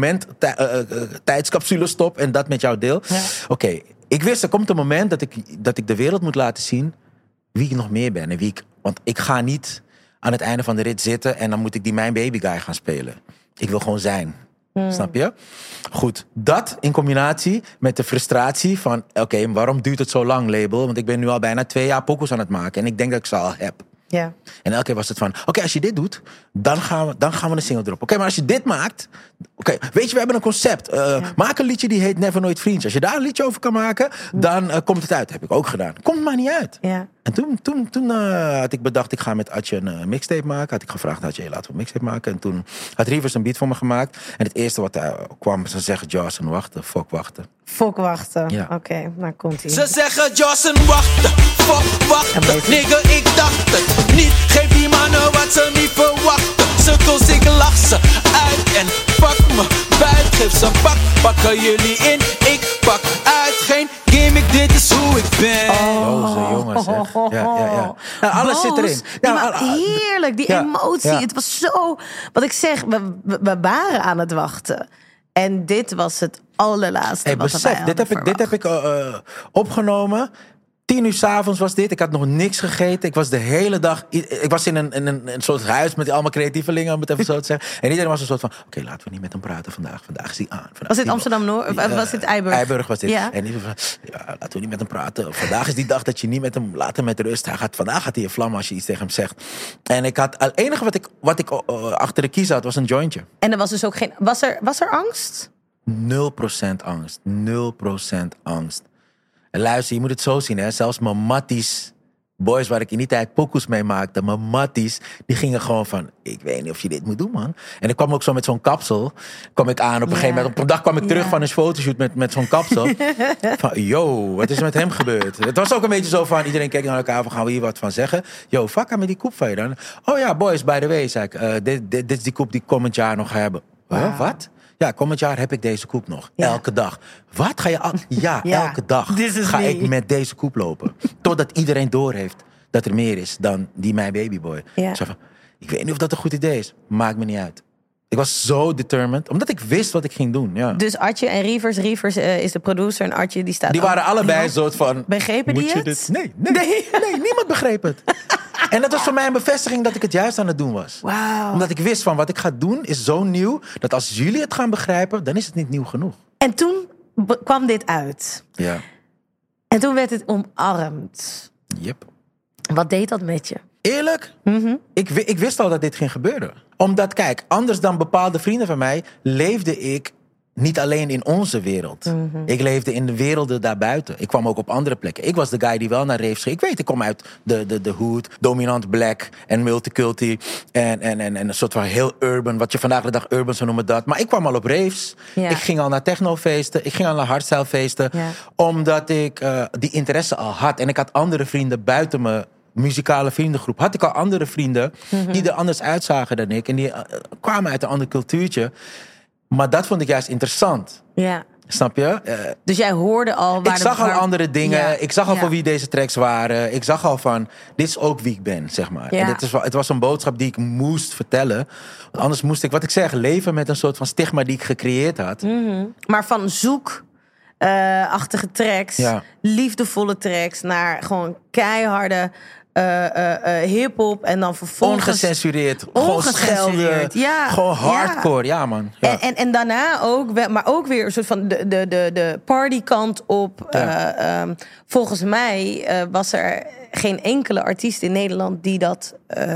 tijdscapsule stop. En dat met jou deel. Ja. Oké, ik wist, er komt een moment dat ik de wereld moet laten zien... wie ik nog meer ben. En want ik ga niet... aan het einde van de rit zitten... en dan moet ik die Mijn Baby guy gaan spelen. Ik wil gewoon zijn. Snap je? Goed, dat in combinatie met de frustratie van... Oké, waarom duurt het zo lang, label? Want ik ben nu al bijna 2 jaar pokoes aan het maken... en ik denk dat ik ze al heb. Ja. En elke keer was het van... Oké, als je dit doet, dan gaan we een single erop. Oké, maar als je dit maakt... Oké, weet je, we hebben een concept. Maak een liedje die heet Never Nooit Vriendjes. Als je daar een liedje over kan maken, dan komt het uit. Heb ik ook gedaan. Komt maar niet uit. Ja. En toen had ik bedacht, ik ga met Atje een mixtape maken. Had ik gevraagd, Atje, laten we een mixtape maken. En toen had Rivers een beat voor me gemaakt. En het eerste wat kwam, ze zeggen, Johnson, wachten, fuck wachten. Fok wachten. Ja. Oké, nou komt ie. Ze zeggen Johnson wachten, fuck wachten. Nigga, ik dacht het niet. Geef die mannen wat ze niet verwachten. Sukkels, ik lach ze uit en pak me buit. Geef ze pak, pakken jullie in. Ik pak uit, geen gimmick, dit is hoe ik ben. Boze jongens, zeg. Ja. Nou, alles zit erin. Ja, maar heerlijk, die emotie. Ja. Het was zo... Wat ik zeg, we waren aan het wachten. En dit was het allerlaatste Hey, wat besef, dit heb ik opgenomen. 10 uur 's avonds was dit. Ik had nog niks gegeten. Ik was de hele dag... Ik was in een soort huis met allemaal creatievelingen, om het even zo te zeggen. En iedereen was een soort van... Oké, laten we niet met hem praten vandaag. Vandaag is hij aan. Was dit Amsterdam-Noord? Of was dit Eiburg? Eiburg was dit. Ja. En iedereen van... laten we niet met hem praten. Vandaag is die dag dat je niet met hem... Laat hem met rust. Vandaag gaat hij je vlammen als je iets tegen hem zegt. En ik had... Het enige wat ik achter de kies had, was een jointje. En er was dus ook geen... Was er angst? 0% angst. 0% angst. En luister, je moet het zo zien, hè. Zelfs mijn matties, boys waar ik in die tijd pokoes mee maakte, mijn matties, die gingen gewoon van, ik weet niet of je dit moet doen, man. En ik kwam ook zo met zo'n kapsel, kwam ik aan op een gegeven moment. Op een dag kwam ik terug van een fotoshoot met zo'n kapsel. Van, yo, wat is er met hem gebeurd? Het was ook een beetje zo van, iedereen keek naar elkaar van, gaan we hier wat van zeggen? Yo, fuck aan met die koep van je dan. Oh ja, boys, by the way, zei ik, dit is die koep die ik komend jaar nog ga hebben. Huh, wat? Ja, komend jaar heb ik deze koep nog. Ja. Elke dag. Wat? Ga je al... Ja, elke dag This is ga me. ik met deze koep lopen. Totdat iedereen doorheeft dat er meer is dan die mijn babyboy. Ja. Ik zei van, ik weet niet of dat een goed idee is. Maakt me niet uit. Ik was zo determined. Omdat ik wist wat ik ging doen. Ja. Dus Atje en Rivers. Rivers is de producer en Atje die staat... Die waren allebei een soort van... Begrepen moet die je het? dit? Nee, niemand begreep het. En dat was voor mij een bevestiging dat ik het juist aan het doen was. Wauw. Omdat ik wist van wat ik ga doen is zo nieuw... dat als jullie het gaan begrijpen, dan is het niet nieuw genoeg. En toen kwam dit uit. Ja. En toen werd het omarmd. Yep. Wat deed dat met je? Eerlijk? Ik wist al dat dit ging gebeuren. Omdat, kijk, anders dan bepaalde vrienden van mij... leefde ik niet alleen in onze wereld. Ik leefde in de werelden daarbuiten. Ik kwam ook op andere plekken. Ik was de guy die wel naar raves ging. Ik weet, ik kom uit de hood, dominant black en multiculti. En een soort van heel urban, wat je vandaag de dag urban zou noemen dat. Maar ik kwam al op raves. Ja. Ik ging al naar technofeesten. Ik ging al naar hardstylefeesten. Ja. Omdat ik die interesse al had. En ik had andere vrienden buiten mijn muzikale vriendengroep. Had ik al andere vrienden die er anders uitzagen dan ik. En die kwamen uit een ander cultuurtje. Maar dat vond ik juist interessant. Ja. Snap je? Dus jij hoorde al... Ik zag al andere dingen. Ja. Ik zag al Ja. voor wie deze tracks waren. Ik zag al van, dit is ook wie ik ben, zeg maar. Ja. En het was een boodschap die ik moest vertellen. Want anders moest ik, wat ik zeg, leven met een soort van stigma die ik gecreëerd had. Maar van achtige tracks, Ja. liefdevolle tracks... naar gewoon keiharde hip-hop en dan vervolgens... Ongecensureerd. Gewoon schelden. Ja. Gewoon hardcore. Ja, man. Ja. En daarna ook, maar ook weer een soort van de partykant op. Ja. Volgens mij was er geen enkele artiest in Nederland die dat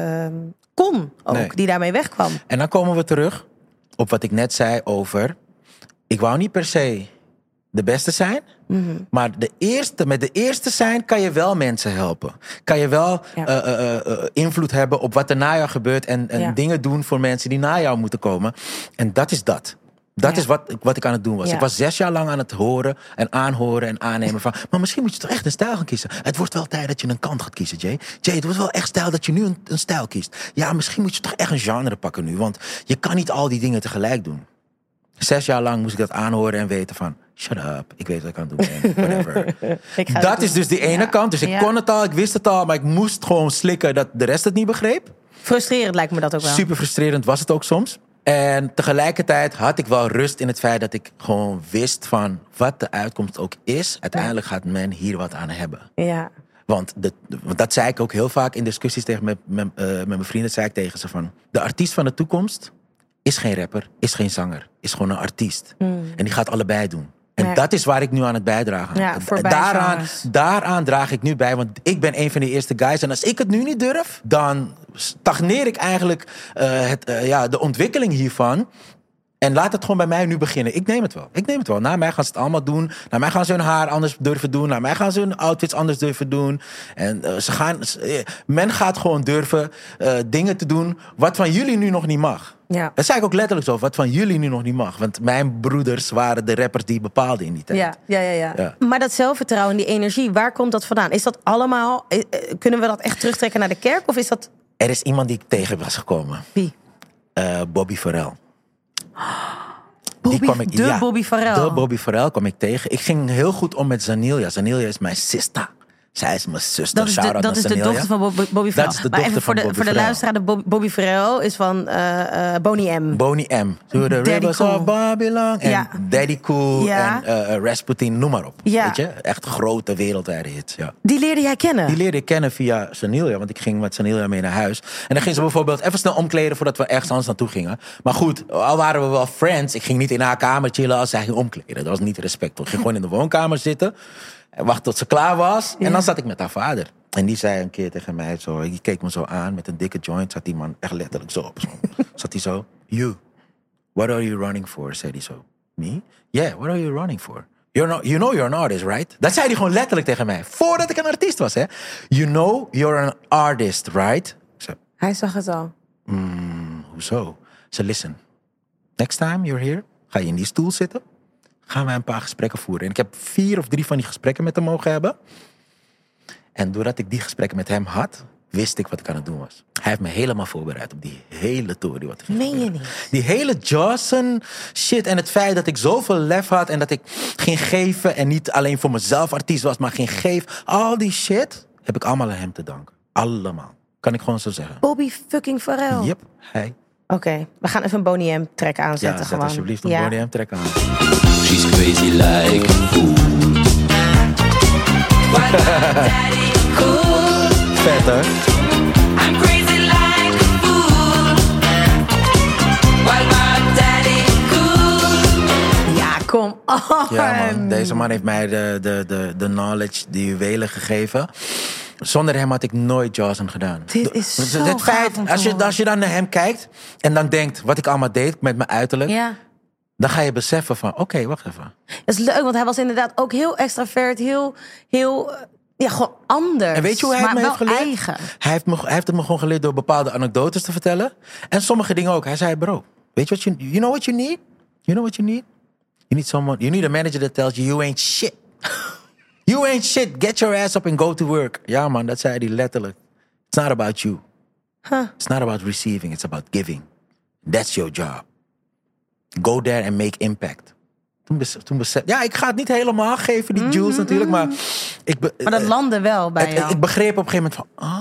kon ook. Nee. Die daarmee wegkwam. En dan komen we terug op wat ik net zei over... Ik wou niet per se de beste zijn. Maar met de eerste zijn kan je wel mensen helpen. Kan je wel invloed hebben op wat er na jou gebeurt. En Ja. dingen doen voor mensen die na jou moeten komen. En dat is dat. Dat is wat ik aan het doen was. Ja. Ik was 6 jaar lang aan het horen en aannemen van... Maar misschien moet je toch echt een stijl gaan kiezen. Het wordt wel tijd dat je een kant gaat kiezen, Jay. Jay, het wordt wel echt stijl dat je nu een stijl kiest. Ja, misschien moet je toch echt een genre pakken nu. Want je kan niet al die dingen tegelijk doen. 6 jaar lang moest ik dat aanhoren en weten van... Shut up, ik weet wat ik aan het doen ben. Whatever. Dat is dus die ene kant. Dus ik kon het al, ik wist het al... maar ik moest gewoon slikken dat de rest het niet begreep. Frustrerend lijkt me dat ook wel. Super frustrerend was het ook soms. En tegelijkertijd had ik wel rust in het feit dat ik gewoon wist van... wat de uitkomst ook is, uiteindelijk gaat men hier wat aan hebben. Ja. Want dat zei ik ook heel vaak in discussies tegen met mijn vrienden. Zei ik tegen ze van... de artiest van de toekomst is geen rapper, is geen zanger. Is gewoon een artiest. En die gaat allebei doen. En Ja. dat is waar ik nu aan het bijdragen ben. Ja, voorbij genres. Daaraan draag ik nu bij. Want ik ben een van de eerste guys. En als ik het nu niet durf, dan stagneer ik eigenlijk de ontwikkeling hiervan. En laat het gewoon bij mij nu beginnen. Ik neem het wel. Na mij gaan ze het allemaal doen. Na mij gaan ze hun haar anders durven doen. Na mij gaan ze hun outfits anders durven doen. En men gaat gewoon durven dingen te doen wat van jullie nu nog niet mag. Ja. Dat zei ik ook letterlijk zo. Wat van jullie nu nog niet mag. Want mijn broeders waren de rappers die bepaalden in die tijd. Ja. Maar dat zelfvertrouwen, die energie, waar komt dat vandaan? Is dat allemaal... Kunnen we dat echt terugtrekken naar de kerk? Of is dat... Er is iemand die ik tegen was gekomen. Wie? Bobby Farrell. Bobby Farrell. De Bobby Farrell kwam ik tegen. Ik ging heel goed om met Zanilia. Zanilia is mijn sister. Zij is mijn zuster. Dat is de dochter van Bobby Farrell. Dat is de maar dochter even van Bobby voor de Farrell. luisteraar, Bobby Farrell is van Boney M. Boney M. To the Rivers Cool. of Babylon. En Ja. Daddy Cool. Ja. En Rasputin, noem maar op. Ja. Weet je? Echt grote wereldwijde hits. Ja. Die leerde jij kennen? Die leerde ik kennen via Zanilia. Want ik ging met Zanilia mee naar huis. En dan ging ze bijvoorbeeld even snel omkleden voordat we ergens anders naartoe gingen. Maar goed, al waren we wel friends. Ik ging niet in haar kamer chillen als zij ging omkleden. Dat was niet respectvol. Ik ging gewoon in de woonkamer zitten. En wacht tot ze klaar was. En dan zat ik met haar vader. En die zei een keer tegen mij zo. Die keek me zo aan met een dikke joint. Zat die man echt letterlijk zo op. Zat hij zo. You. What are you running for? Zei hij zo. Me? Yeah, what are you running for? You know you're an artist, right? Dat zei hij gewoon letterlijk tegen mij. Voordat ik een artiest was, hè. You know you're an artist, right? Ik zei, Hij zag het al. hoezo? Ze listen. Next time you're here, ga je in die stoel zitten. Gaan wij een paar gesprekken voeren. En ik heb 4 of 3 van die gesprekken met hem mogen hebben. En doordat ik die gesprekken met hem had, wist ik wat ik aan het doen was. Hij heeft me helemaal voorbereid op die hele tory wat er ging Meen je gebeuren. niet? Die hele Johnson shit en het feit dat ik zoveel lef had en dat ik ging geven en niet alleen voor mezelf artiest was, maar ging geven. Al die shit heb ik allemaal aan hem te danken. Allemaal. Kan ik gewoon zo zeggen. Bobby fucking Farrell. Yep, hij. Oké, we gaan even een Boney M track Ja, aanzetten zet gewoon. alsjeblieft een Ja. Boney M track aan. She's crazy like a fool. Why my daddy cool? Vet, hè? I'm crazy like a fool. Why my daddy cool? Ja, kom on. Ja, man. Deze man heeft mij de knowledge, de juwelen gegeven. Zonder hem had ik nooit Johnson gedaan. Dit is zo Het feit, gaaf om te als je dan naar hem kijkt en dan denkt wat ik allemaal deed met mijn uiterlijk, Ja. dan ga je beseffen van, oké, wacht even. Dat is leuk, want hij was inderdaad ook heel extravert, heel ja, gewoon anders. En weet je hoe hij maar het me heeft wel geleerd? eigen. Hij heeft het me gewoon geleerd door bepaalde anekdotes te vertellen. En sommige dingen ook. Hij zei, bro, weet je wat you know what you need? You know what you need? You need a manager that tells you ain't shit. You ain't shit. Get your ass up and go to work. Ja man, dat zei hij letterlijk. It's not about you. It's not about receiving. It's about giving. That's your job. Go there and make impact. Toen besef, ja, ik ga het niet helemaal geven, die juice natuurlijk, maar Maar dat landde wel bij jou. ik begreep op een gegeven moment van,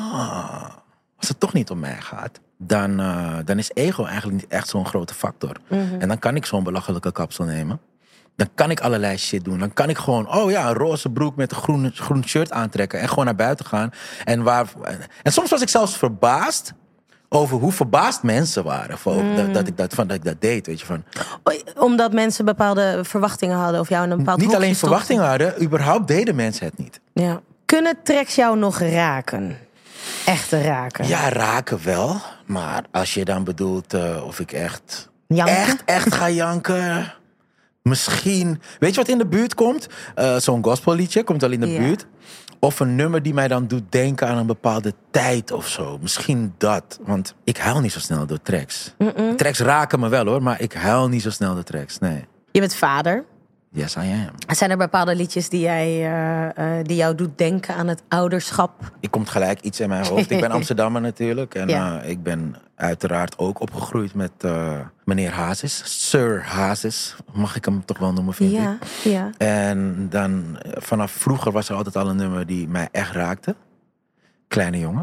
als het toch niet om mij gaat, dan is ego eigenlijk niet echt zo'n grote factor. En dan kan ik zo'n belachelijke kapsel nemen. Dan kan ik allerlei shit doen. Dan kan ik gewoon, een roze broek met een groen shirt aantrekken en gewoon naar buiten gaan. En soms was ik zelfs verbaasd over hoe verbaasd mensen waren dat ik dat deed, weet je van. Omdat mensen bepaalde verwachtingen hadden of jou in een bepaald Niet hokje alleen stopten. verwachtingen hadden, überhaupt deden mensen het niet. Ja. Kunnen tracks jou nog raken? Echt raken? Ja, raken wel. Maar als je dan bedoelt of ik echt Janken? echt ga janken. Misschien. Weet je wat in de buurt komt? Zo'n gospelliedje komt wel in de Ja. buurt. Of een nummer die mij dan doet denken aan een bepaalde tijd of zo. Misschien dat. Want ik huil niet zo snel door tracks. Tracks raken me wel hoor, maar ik huil niet zo snel door tracks. Nee. Je bent vader. Yes, I am. Zijn er bepaalde liedjes die jou doet denken aan het ouderschap? Ik komt gelijk iets in mijn hoofd. Ik ben Amsterdammer natuurlijk. En Ja. ik ben uiteraard ook opgegroeid met meneer Hazes. Sir Hazes, mag ik hem toch wel noemen, vind ik. Ja. En dan vanaf vroeger was er altijd al een nummer die mij echt raakte. Kleine jongen.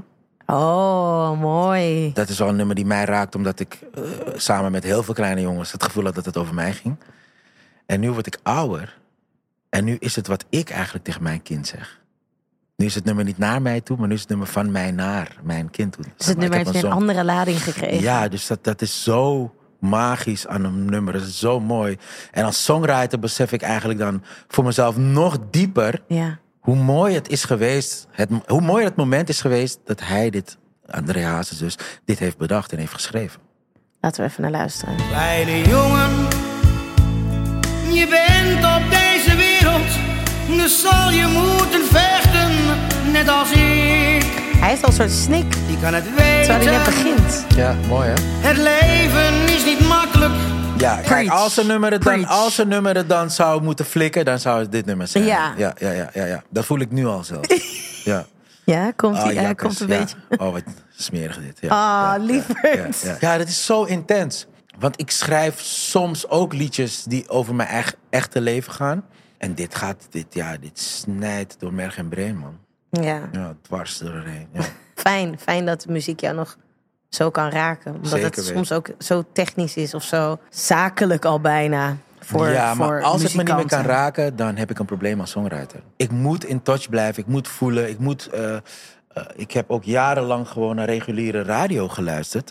Oh, mooi. Dat is wel een nummer die mij raakt, omdat ik samen met heel veel kleine jongens het gevoel had dat het over mij ging. En nu word ik ouder. En nu is het wat ik eigenlijk tegen mijn kind zeg. Nu is het nummer niet naar mij toe, maar nu is het nummer van mij naar mijn kind toe. Dus het nummer heeft een andere lading gekregen. Ja, dus dat is zo magisch aan een nummer. Dat is zo mooi. En als songwriter besef ik eigenlijk dan voor mezelf nog dieper Ja. hoe mooi het is geweest. Hoe mooi het moment is geweest dat hij dit, André Hazes dus, dit heeft bedacht en heeft geschreven. Laten we even naar luisteren. Kleine jongen, je bent op deze wereld, dus zal je moeten vechten, net als ik. Hij heeft al een soort snik, Je kan het weten, terwijl hij net begint. Ja, mooi hè? het leven is niet makkelijk. Ja, kijk, Preach. als zijn nummer het dan zou moeten flikken, dan zou het dit nummer zijn. Ja. Ja. Dat voel ik nu al zelf. Ja. Ja, komt hij? Hij jakkers, komt een ja. beetje. Oh, wat smerig dit. Ja, Lieverd. Ja, dat is zo intens. Want ik schrijf soms ook liedjes die over mijn echte leven gaan. En dit snijdt door merg en been, man. Ja. Ja, dwars doorheen. Ja. Fijn dat de muziek jou nog zo kan raken. Omdat Zeker het weten. soms ook zo technisch is of zo zakelijk al bijna. Voor Maar als het me niet meer kan muzikanten. raken, dan heb ik een probleem als songwriter. Ik moet in touch blijven, ik moet voelen, ik heb ook jarenlang gewoon naar reguliere radio geluisterd.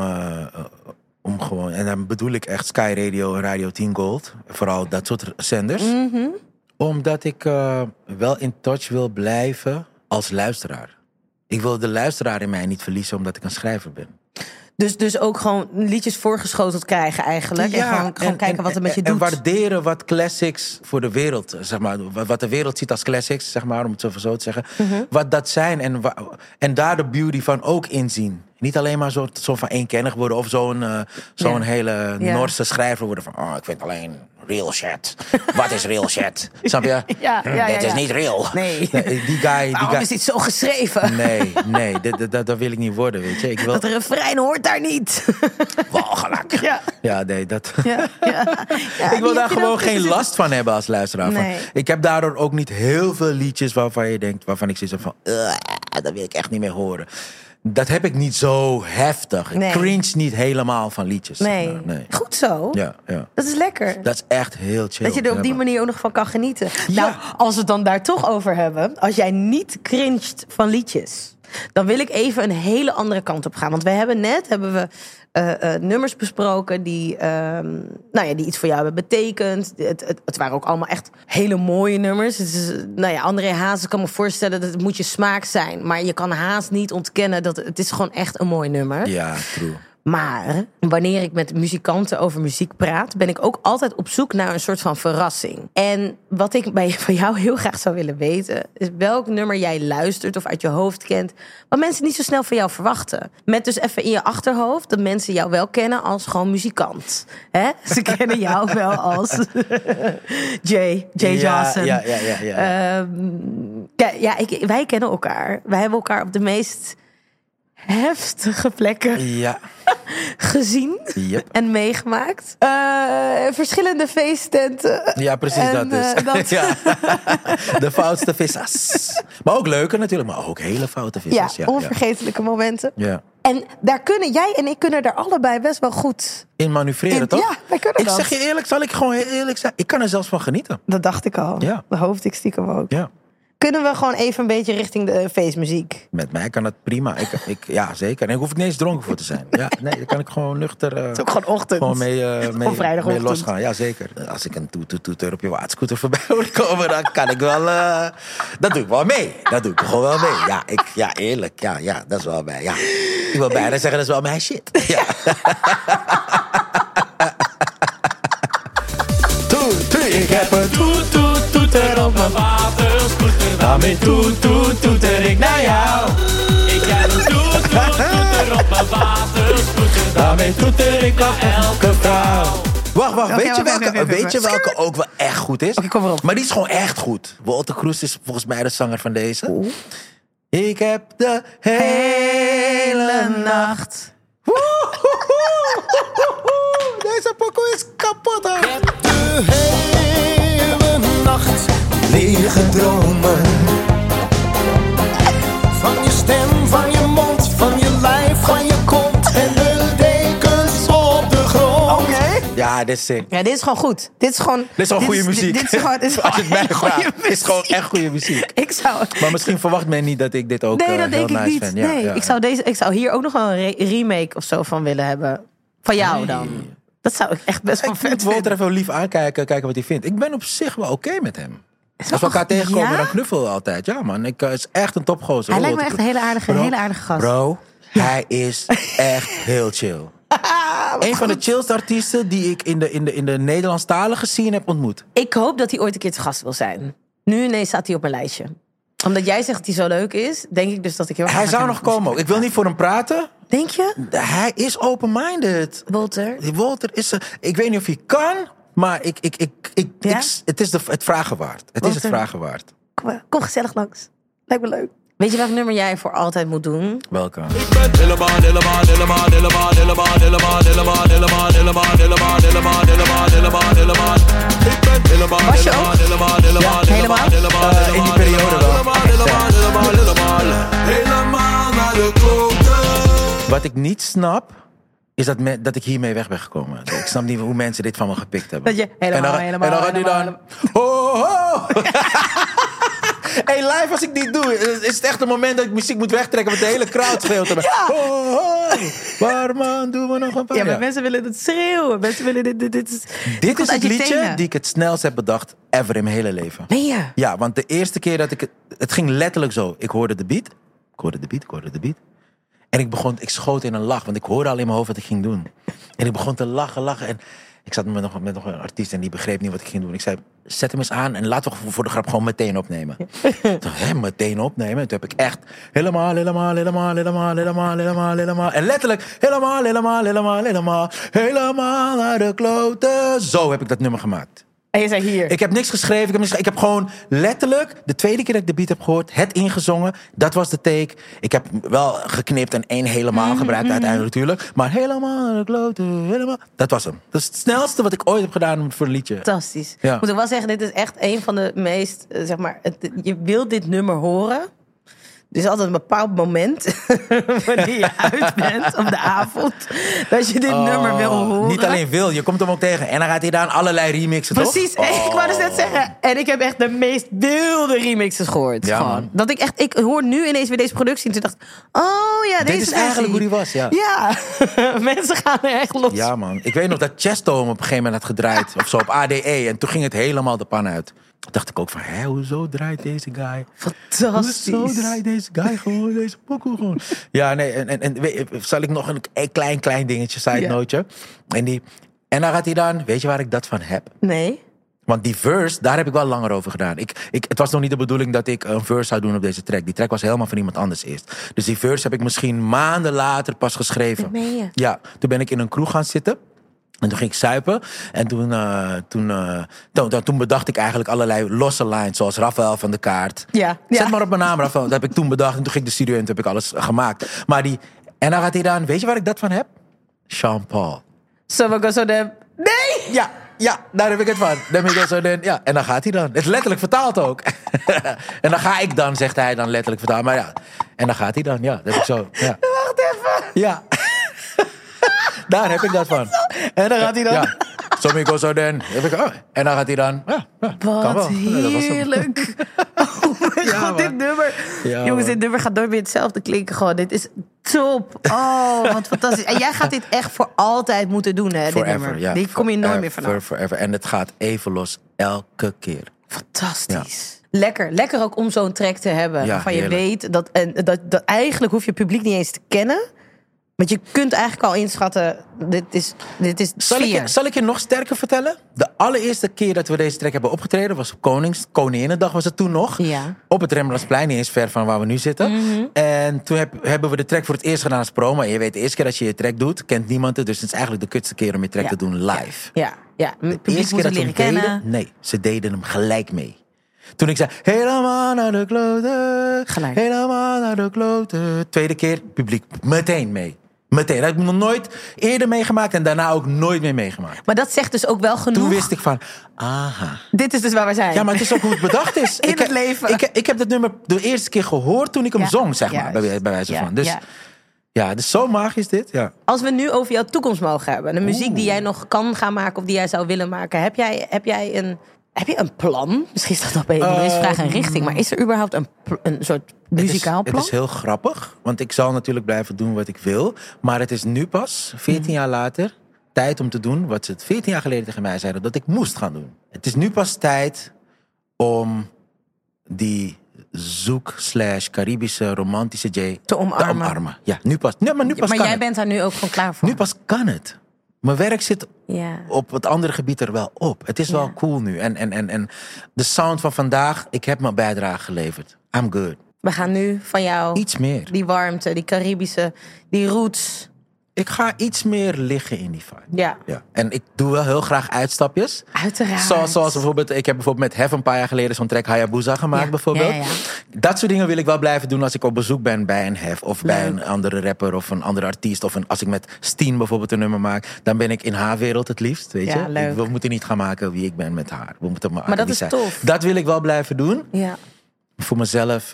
Om gewoon, en dan bedoel ik echt Sky Radio en Radio 10 Gold. Vooral dat soort zenders. Omdat ik wel in touch wil blijven als luisteraar. Ik wil de luisteraar in mij niet verliezen omdat ik een schrijver ben. Dus ook gewoon liedjes voorgeschoteld krijgen eigenlijk. En gewoon kijken wat het met je doet. En waarderen wat classics voor de wereld, zeg maar. Wat de wereld ziet als classics, zeg maar, om het zo te zeggen. Wat dat zijn en daar de beauty van ook inzien. Niet alleen maar zo van eenkennig worden of zo'n hele Noorse schrijver worden van... Oh, ik vind alleen real shit. Wat is real shit? Snap je? Dit is niet real. Nee. Die guy... Waarom is dit zo geschreven? Nee, dat wil ik niet worden, weet je. Ik wil... Dat refrein hoort daar niet. Walgelijk. Ja. Ja, nee, dat... Ja. Ik wil daar gewoon geen last van hebben als luisteraar. Nee. Ik heb daardoor ook niet heel veel liedjes waarvan ik zoiets heb van... dat wil ik echt niet meer horen. Dat heb ik niet zo heftig. Nee. Ik cringe niet helemaal van liedjes. zeg Nee. maar. Nee. Goed zo. Ja. Dat is lekker. Dat is echt heel chill. Dat je er op die manier ook nog van kan genieten. Nou, als we het dan daar toch over hebben. Als jij niet cringed van liedjes. Dan wil ik even een hele andere kant op gaan. Want hebben we nummers besproken die iets voor jou hebben betekend. Het waren ook allemaal echt hele mooie nummers. Het is, André Hazes, kan me voorstellen dat het moet je smaak zijn. Maar je kan haast niet ontkennen dat het is gewoon echt een mooi nummer. Ja, true. Maar wanneer ik met muzikanten over muziek praat, ben ik ook altijd op zoek naar een soort van verrassing. En wat ik van jou heel graag zou willen weten, is welk nummer jij luistert of uit je hoofd kent, wat mensen niet zo snel van jou verwachten. Met dus even in je achterhoofd dat mensen jou wel kennen als gewoon muzikant. Hè? Ze kennen jou wel als Jay Johnson. Wij kennen elkaar. Wij hebben elkaar op de meest heftige plekken gezien en meegemaakt. Verschillende feesttenten. Ja, precies dat dus. Ja. De foutste vissers. Maar ook leuke natuurlijk, maar ook hele foute vissers. Ja, onvergetelijke momenten. Ja. En daar kunnen jij en ik kunnen daar allebei best wel goed in manoeuvreren, toch? Ja, wij kunnen dat. Ik zeg je eerlijk, zal ik gewoon heel eerlijk zijn. Ik kan er zelfs van genieten. Dat dacht ik al. Ja. Dat hoopte ik stiekem ook. Ja. Kunnen we gewoon even een beetje richting de feestmuziek? Met mij kan dat prima. Ja, zeker. En daar hoef ik niet eens dronken voor te zijn. Ja, nee, dan kan ik gewoon nuchter... Het is ook gewoon ochtend. Gewoon mee vrijdagochtend. losgaan. Ja, zeker. Als ik een toeter op je waarscooter voorbij hoor komen, dan kan ik wel... dat doe ik wel mee. Dat doe ik gewoon wel mee. Ja, eerlijk. Ja, dat is wel mij. Ja. Ik wil bijna zeggen, dat is wel mijn shit. Ja. Ik heb een toeter op mijn waterscooter. Daarmee toeter ik naar jou. Ik heb een toeter op mijn waterscooter. Daarmee toeter ik op elke vrouw. Wacht. Oké, Weet je welke ook wel echt goed is? Oké, kom maar op. Maar die is gewoon echt goed. Walter Kroes is volgens mij de zanger van deze. Ik heb de hele nacht. Deze pokoe is kapot, hè? De hele nacht liggen dromen. Van je stem, van je mond, van je lijf, van je kont. En de dekens op de grond. Ja, dit is sick. Ja, dit is gewoon goed. Dit is gewoon goede muziek. Dit is gewoon Als je het mij goede vraagt, dit is gewoon echt goede muziek. Ik zou... Maar misschien verwacht men niet dat ik dit ook Nee, dat heel denk ik nice niet. vind. Nee, ik zou hier ook nog wel een remake of zo van willen hebben. Van jou dan. Dat zou ik echt best wel Ik vet moet Walter vinden. even lief aankijken, kijken wat hij vindt. Ik ben op zich wel oké met hem. Als we wel elkaar goed, tegenkomen, ja? dan knuffelen we altijd. Ja man, ik is echt een topgozer. Hij lijkt me echt een hele aardige gast. Bro, hij is echt heel chill. wat een van de goed. chillste artiesten die ik in de Nederlandstalige scene heb ontmoet. Ik hoop dat hij ooit een keer te gast wil zijn. Nu ineens staat hij op mijn lijstje. Omdat jij zegt dat hij zo leuk is, denk ik dus dat ik heel erg Hij ga zou gaan nog komen ook. Ik wil niet voor hem praten. Denk je? Hij is open-minded. Walter? Die Walter is... ik weet niet of hij kan, maar Ja? het is het vragen waard. Het is het Walter? vragen waard. Kom gezellig langs. Lijkt me leuk. Weet je welk nummer jij voor altijd moet doen? Welke? Was je ook? Ja, helemaal? In die periode wel. Wat ik niet snap, is dat ik hiermee weg ben gekomen. Ik snap niet hoe mensen dit van me gepikt hebben. Dat je helemaal, en helemaal, dan gaat hij dan... helemaal. Oh, oh. Hey, live als ik dit doe, is het echt een moment dat ik muziek moet wegtrekken, want de hele crowd schreeuwt erbij. Ja. Oh, oh. Waar man, doen we nog een paar? Ja, maar Ja. mensen willen het schreeuwen. Mensen willen dit Dit komt is uit het je liedje tenen. die ik het snelst heb bedacht ever in mijn hele leven. Ben je? Ja, want de eerste keer dat ik het ging letterlijk zo. Ik hoorde de beat. En ik schoot in een lach, want ik hoorde al in mijn hoofd wat ik ging doen. En ik begon te lachen. En ik zat met nog een artiest en die begreep niet wat ik ging doen. Ik zei, zet hem eens aan en laten we voor de grap gewoon meteen opnemen. Toen dacht ik, meteen opnemen? En toen heb ik echt helemaal. En letterlijk helemaal naar de kloten. Zo heb ik dat nummer gemaakt. En je zei hier. Ik heb niks geschreven. Ik heb gewoon letterlijk de tweede keer dat ik de beat heb gehoord, het ingezongen. Dat was de take. Ik heb wel geknipt en één helemaal gebruikt uiteindelijk natuurlijk. Maar helemaal naar de kloten, helemaal. Dat was hem. Dat is het snelste wat ik ooit heb gedaan voor een liedje. Fantastisch. Ja. Moet ik wel zeggen, dit is echt een van de meest, zeg maar, je wilt dit nummer horen. Er is altijd een bepaald moment wanneer je uit bent op de avond, dat je dit nummer wil horen. Niet alleen wil, je komt hem ook tegen. En dan gaat hij daar alle remixen, toch? Precies, ik wou dus net zeggen. En ik heb echt de meest wilde remixes gehoord. Ja, gewoon. man. Dat ik hoor nu ineens weer deze productie en toen dacht ik, oh ja, deze Dit is eigenlijk hoe die was, ja. Ja, mensen gaan er echt los. Ja, man. Ik weet nog dat Chesto hem op een gegeven moment had gedraaid. Of zo, op ADE. En toen ging het helemaal de pan uit. Toen dacht ik ook van, hoezo draait deze guy? Fantastisch. Hoezo draait deze guy gewoon deze pokoe gewoon? Ja, nee. Zal ik nog een klein dingetje, side noteje? En dan gaat hij dan, weet je waar ik dat van heb? Nee. Want die verse, daar heb ik wel langer over gedaan. Het was nog niet de bedoeling dat ik een verse zou doen op deze track. Die track was helemaal van iemand anders eerst. Dus die verse heb ik misschien maanden later pas geschreven. Dat meen je? Ja, toen ben ik in een kroeg gaan zitten. En toen ging ik suipen. En toen bedacht ik eigenlijk allerlei losse lines. Zoals Rafael van de Kaart. Ja. Zet maar op mijn naam, Rafael. Dat heb ik toen bedacht. En toen ging ik de studio in en toen heb ik alles gemaakt. En dan gaat hij dan... Weet je waar ik dat van heb? Sean Paul. So we go so them. Nee! Ja, daar heb ik het van. Ja, en dan gaat hij dan. Het is letterlijk vertaald ook. En dan ga ik dan, zegt hij dan letterlijk vertaald. Maar ja, en dan gaat hij dan. Ja, dat heb ik zo. Ja. Wacht even. Ja. Daar heb ik dat van. En dan gaat hij dan. Ja. Zo me go so then. En dan gaat hij dan. Ja, kan wel. Wat Ja, dat was hem. heerlijk. Oh mijn Ja, god, dit man. nummer. Ja, Jongens, man. dit nummer gaat nooit meer hetzelfde klinken. Gewoon. Dit is top. Oh, wat fantastisch. En jij gaat dit echt voor altijd moeten doen, hè? Dit Forever, nummer. ja. Die kom je nooit meer vanaf. Forever. En het gaat even los elke keer. Fantastisch. Lekker ook om zo'n track te hebben. Ja, waarvan je heerlijk. weet dat eigenlijk hoef je publiek niet eens te kennen. Want je kunt eigenlijk al inschatten, dit is sfeer. Zal ik je nog sterker vertellen? De allereerste keer dat we deze track hebben opgetreden was op Koninginnedag was het toen nog. Ja. Op het Rembrandtsplein, niet eens ver van waar we nu zitten. En toen hebben we de track voor het eerst gedaan als promo. En je weet, de eerste keer dat je je track doet, kent niemand het. Dus het is eigenlijk de kutste keer om je track Ja. te doen live. Ja. Het De publiek eerste moet keer het dat we leren hem kennen. deden, nee, ze deden hem gelijk mee. Toen ik zei, helemaal naar de kloten. Gelijk. Helemaal naar de kloten. Tweede keer, publiek meteen mee. Meteen. Dat heb ik nog nooit eerder meegemaakt en daarna ook nooit meer meegemaakt. Maar dat zegt dus ook wel genoeg. Toen wist ik van, aha. Dit is dus waar we zijn. Ja, maar het is ook hoe het bedacht is. In het leven. Ik heb dat nummer de eerste keer gehoord toen ik hem Ja, zong, zeg maar. juist. Bij wijze Ja, van. Dus ja. ja, het is zo magisch dit. Ja. Als we nu over jouw toekomst mogen hebben. De muziek die jij nog kan gaan maken of die jij zou willen maken. Heb je een plan? Misschien is dat nog een vraag en richting. Maar is er überhaupt een soort muzikaal plan? Het is heel grappig, want ik zal natuurlijk blijven doen wat ik wil. Maar het is nu pas, 14 jaar later, tijd om te doen wat ze 14 jaar geleden tegen mij zeiden dat ik moest gaan doen. Het is nu pas tijd om die zoek/Caribische romantische J Te omarmen. Ja, nu pas. Nee, maar nu pas maar kan jij het. bent daar nu ook gewoon klaar voor. Nu pas kan het. Mijn werk zit Ja. op het andere gebied er wel op. Het is wel cool nu. En de sound van vandaag, ik heb mijn bijdrage geleverd. I'm good. We gaan nu van jou Iets meer. die warmte, die Caribische, die roots. Ik ga iets meer liggen in die vibe. Ja, Ja. En ik doe wel heel graag uitstapjes. uiteraard. Zoals bijvoorbeeld, ik heb bijvoorbeeld met Hef een paar jaar geleden zo'n track Hayabusa gemaakt Ja. bijvoorbeeld. Ja. Dat soort dingen wil ik wel blijven doen als ik op bezoek ben bij een Hef. Of bij Leuk. een andere rapper of een andere artiest. Of als ik met Steen bijvoorbeeld een nummer maak. Dan ben ik in haar wereld het liefst, weet Ja, je. leuk. We moeten niet gaan maken wie ik ben met haar. We moeten Maar dat is zijn. tof. Dat wil ik wel blijven doen. Ja. Voor mezelf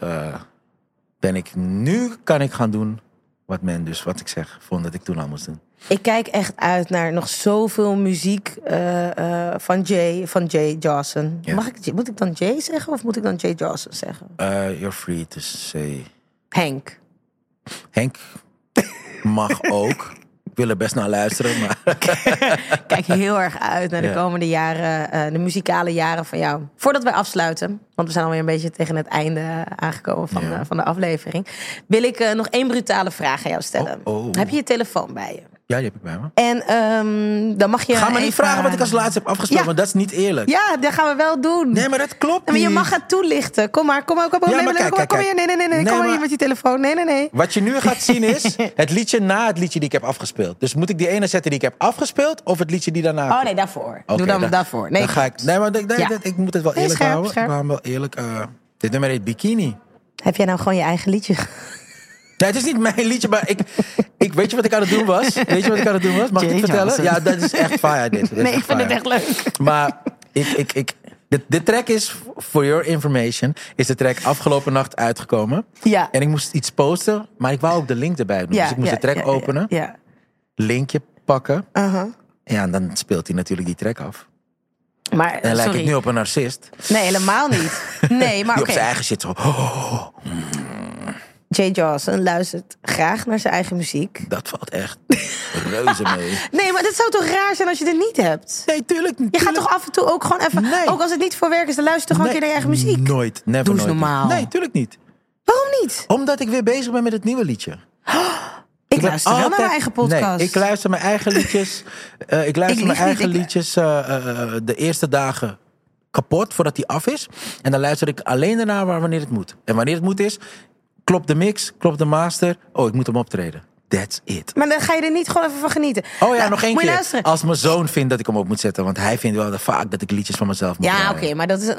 kan ik gaan doen wat men dus, wat ik zeg, vond dat ik toen al moest doen. Ik kijk echt uit naar nog zoveel muziek van Jay Johnson. Ja. Moet ik dan Jay zeggen of moet ik dan Jay Johnson zeggen? You're free to say. Henk. Henk mag ook. Ik wil er best naar luisteren, maar... Ik kijk heel erg uit naar de Ja. komende jaren, de muzikale jaren van jou. Voordat wij afsluiten, want we zijn alweer een beetje tegen het einde aangekomen van de aflevering, wil ik nog 1 brutale vraag aan jou stellen. Oh. Heb je je telefoon bij je? Ja, die heb ik bij me. En dan mag je Ga me niet even- vragen wat ik als laatste heb afgesproken, Ja. want dat is niet eerlijk. Ja, dat gaan we wel doen. Nee, maar dat klopt Maar je niet. mag het toelichten. Kom maar. Ja, maar kijk. Kom hier. Nee. Nee, Kom maar hier maar- met je telefoon. Nee. Wat je nu gaat zien is het liedje na het liedje die ik heb afgespeeld. Dus moet ik die ene zetten die ik heb afgespeeld of het liedje die daarna Oh komt? nee, daarvoor. Oké, Doe dan daarvoor. Nee, Dan ga ik, nee, maar Ja. ik moet het wel Nee, eerlijk scherp, houden. scherp. Ik hou hem wel eerlijk. Dit nummer heet Bikini. Heb jij nou gewoon je eigen liedje? Nee, het is niet mijn liedje, maar ik weet je wat ik aan het doen was? Weet je wat ik aan het doen was? Mag ik Jay het vertellen? Johnson. Ja, dat is echt fire dit. Dit is Nee, ik vind het fire. echt leuk. Maar de track is, for your information, is de track afgelopen nacht uitgekomen. Ja. En ik moest iets posten, maar ik wou ook de link erbij doen. Dus ik moest de track openen, Ja. linkje pakken. Uh-huh. Ja, en dan speelt hij natuurlijk die track af. Maar, En dan lijkt sorry. ik nu op een narcist. Nee, helemaal niet. Nee, maar Die oké. op zijn eigen shit zo... Jay Johnson luistert graag naar zijn eigen muziek. dat valt echt reuze mee. Nee, maar dat zou toch raar zijn als je het niet hebt? Nee, tuurlijk niet. Je gaat toch af en toe ook gewoon even... Nee. Ook als het niet voor werk is, dan luister je toch gewoon een keer naar je eigen muziek? Nooit, never Doe eens nooit. normaal. Nee, tuurlijk niet. Waarom niet? Omdat ik weer bezig ben met het nieuwe liedje. Ik ben luister wel naar altijd- mijn eigen podcast. Nee, ik luister mijn eigen liedjes. Ik luister Ik mijn lieg eigen niet, liedjes de eerste dagen kapot voordat die af is. En dan luister ik alleen daarna wanneer het moet. En wanneer het moet is, klopt de mix, klopt de master. Oh, ik moet hem optreden. That's it. Maar dan ga je er niet gewoon even van genieten. Oh ja, Nou, nog één moet je keer. luisteren. Als mijn zoon vindt dat ik hem op moet zetten. Want hij vindt wel vaak dat ik liedjes van mezelf moet Ja, draaien. oké, maar dat is...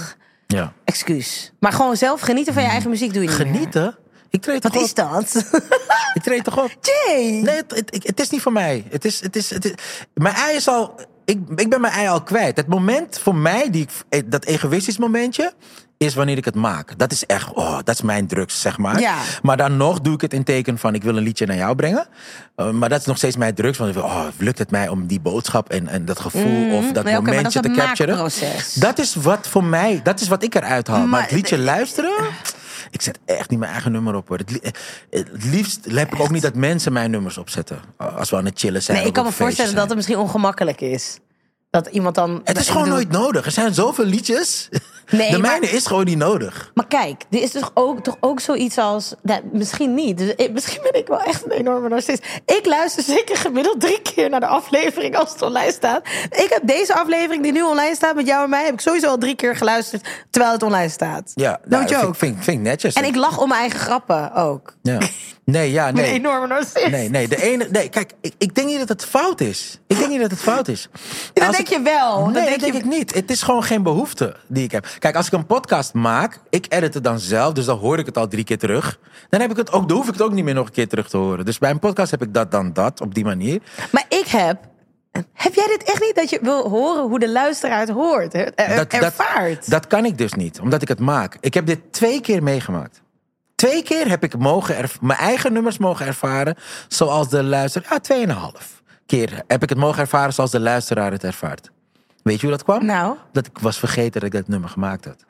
Ja. excuus. Maar gewoon zelf genieten van je eigen muziek doe je niet meer. Genieten? Ik treed toch Wat op? is dat? Ik treed toch op? Jay! Nee, het is niet voor mij. Het is, mijn ei is al... Ik ben mijn ei al kwijt. Het moment voor mij, dat egoïstisch momentje, is wanneer ik het maak. Dat is echt, dat is mijn drugs, zeg maar. Ja. Maar dan nog doe ik het in teken van, ik wil een liedje naar jou brengen. Maar dat is nog steeds mijn drugs. Want lukt het mij om die boodschap en dat gevoel of dat nee, oké, maar momentje dat is te het capturen. maakproces. Dat is wat voor mij, dat is wat ik eruit haal. Maar Maar- het liedje luisteren... Ik zet echt niet mijn eigen nummer op, hoor. Het liefst heb ik ook niet dat mensen mijn nummers opzetten. Als we aan het chillen zijn. Nee, ik of kan me op feestjes voorstellen dat zijn. het misschien ongemakkelijk is. Dat iemand dan... Het is ik gewoon bedoel- nooit nodig. Er zijn zoveel liedjes. Nee, de maar- mijne is gewoon niet nodig. Maar kijk, er is toch ook zoiets als... Nou, misschien niet. Dus misschien ben ik wel echt een enorme narcist. Ik luister zeker gemiddeld 3 keer naar de aflevering als het online staat. Ik heb deze aflevering die nu online staat met jou en mij... heb ik sowieso al 3 keer geluisterd terwijl het online staat. Ja, No joke. vind ik netjes. En ik lach om mijn eigen grappen ook. Ja. Nee, ja, Ik ben een nee. enorme narcist. Nee, kijk, ik denk niet dat het fout is. Ik denk niet dat het fout is. Dat Als denk ik- je wel. Nee, Dat dat denk ik niet. Het is gewoon geen behoefte die ik heb. Kijk, als ik een podcast maak, ik edit het dan zelf, dus dan hoor ik het al 3 keer terug. Dan heb ik het ook, dan hoef ik het ook niet meer nog een keer terug te horen. Dus bij een podcast heb ik dat, op die manier. Maar ik heb... Heb jij dit echt niet? Dat je wil horen hoe de luisteraar het hoort? Ervaart? Dat kan ik dus niet, omdat ik het maak. Ik heb dit 2 keer meegemaakt. 2 keer heb ik mijn eigen nummers mogen ervaren zoals de luisteraar... 2,5 keer heb ik het mogen ervaren zoals de luisteraar het ervaart. Weet je hoe dat kwam? Nou? Dat ik was vergeten dat ik dat nummer gemaakt had.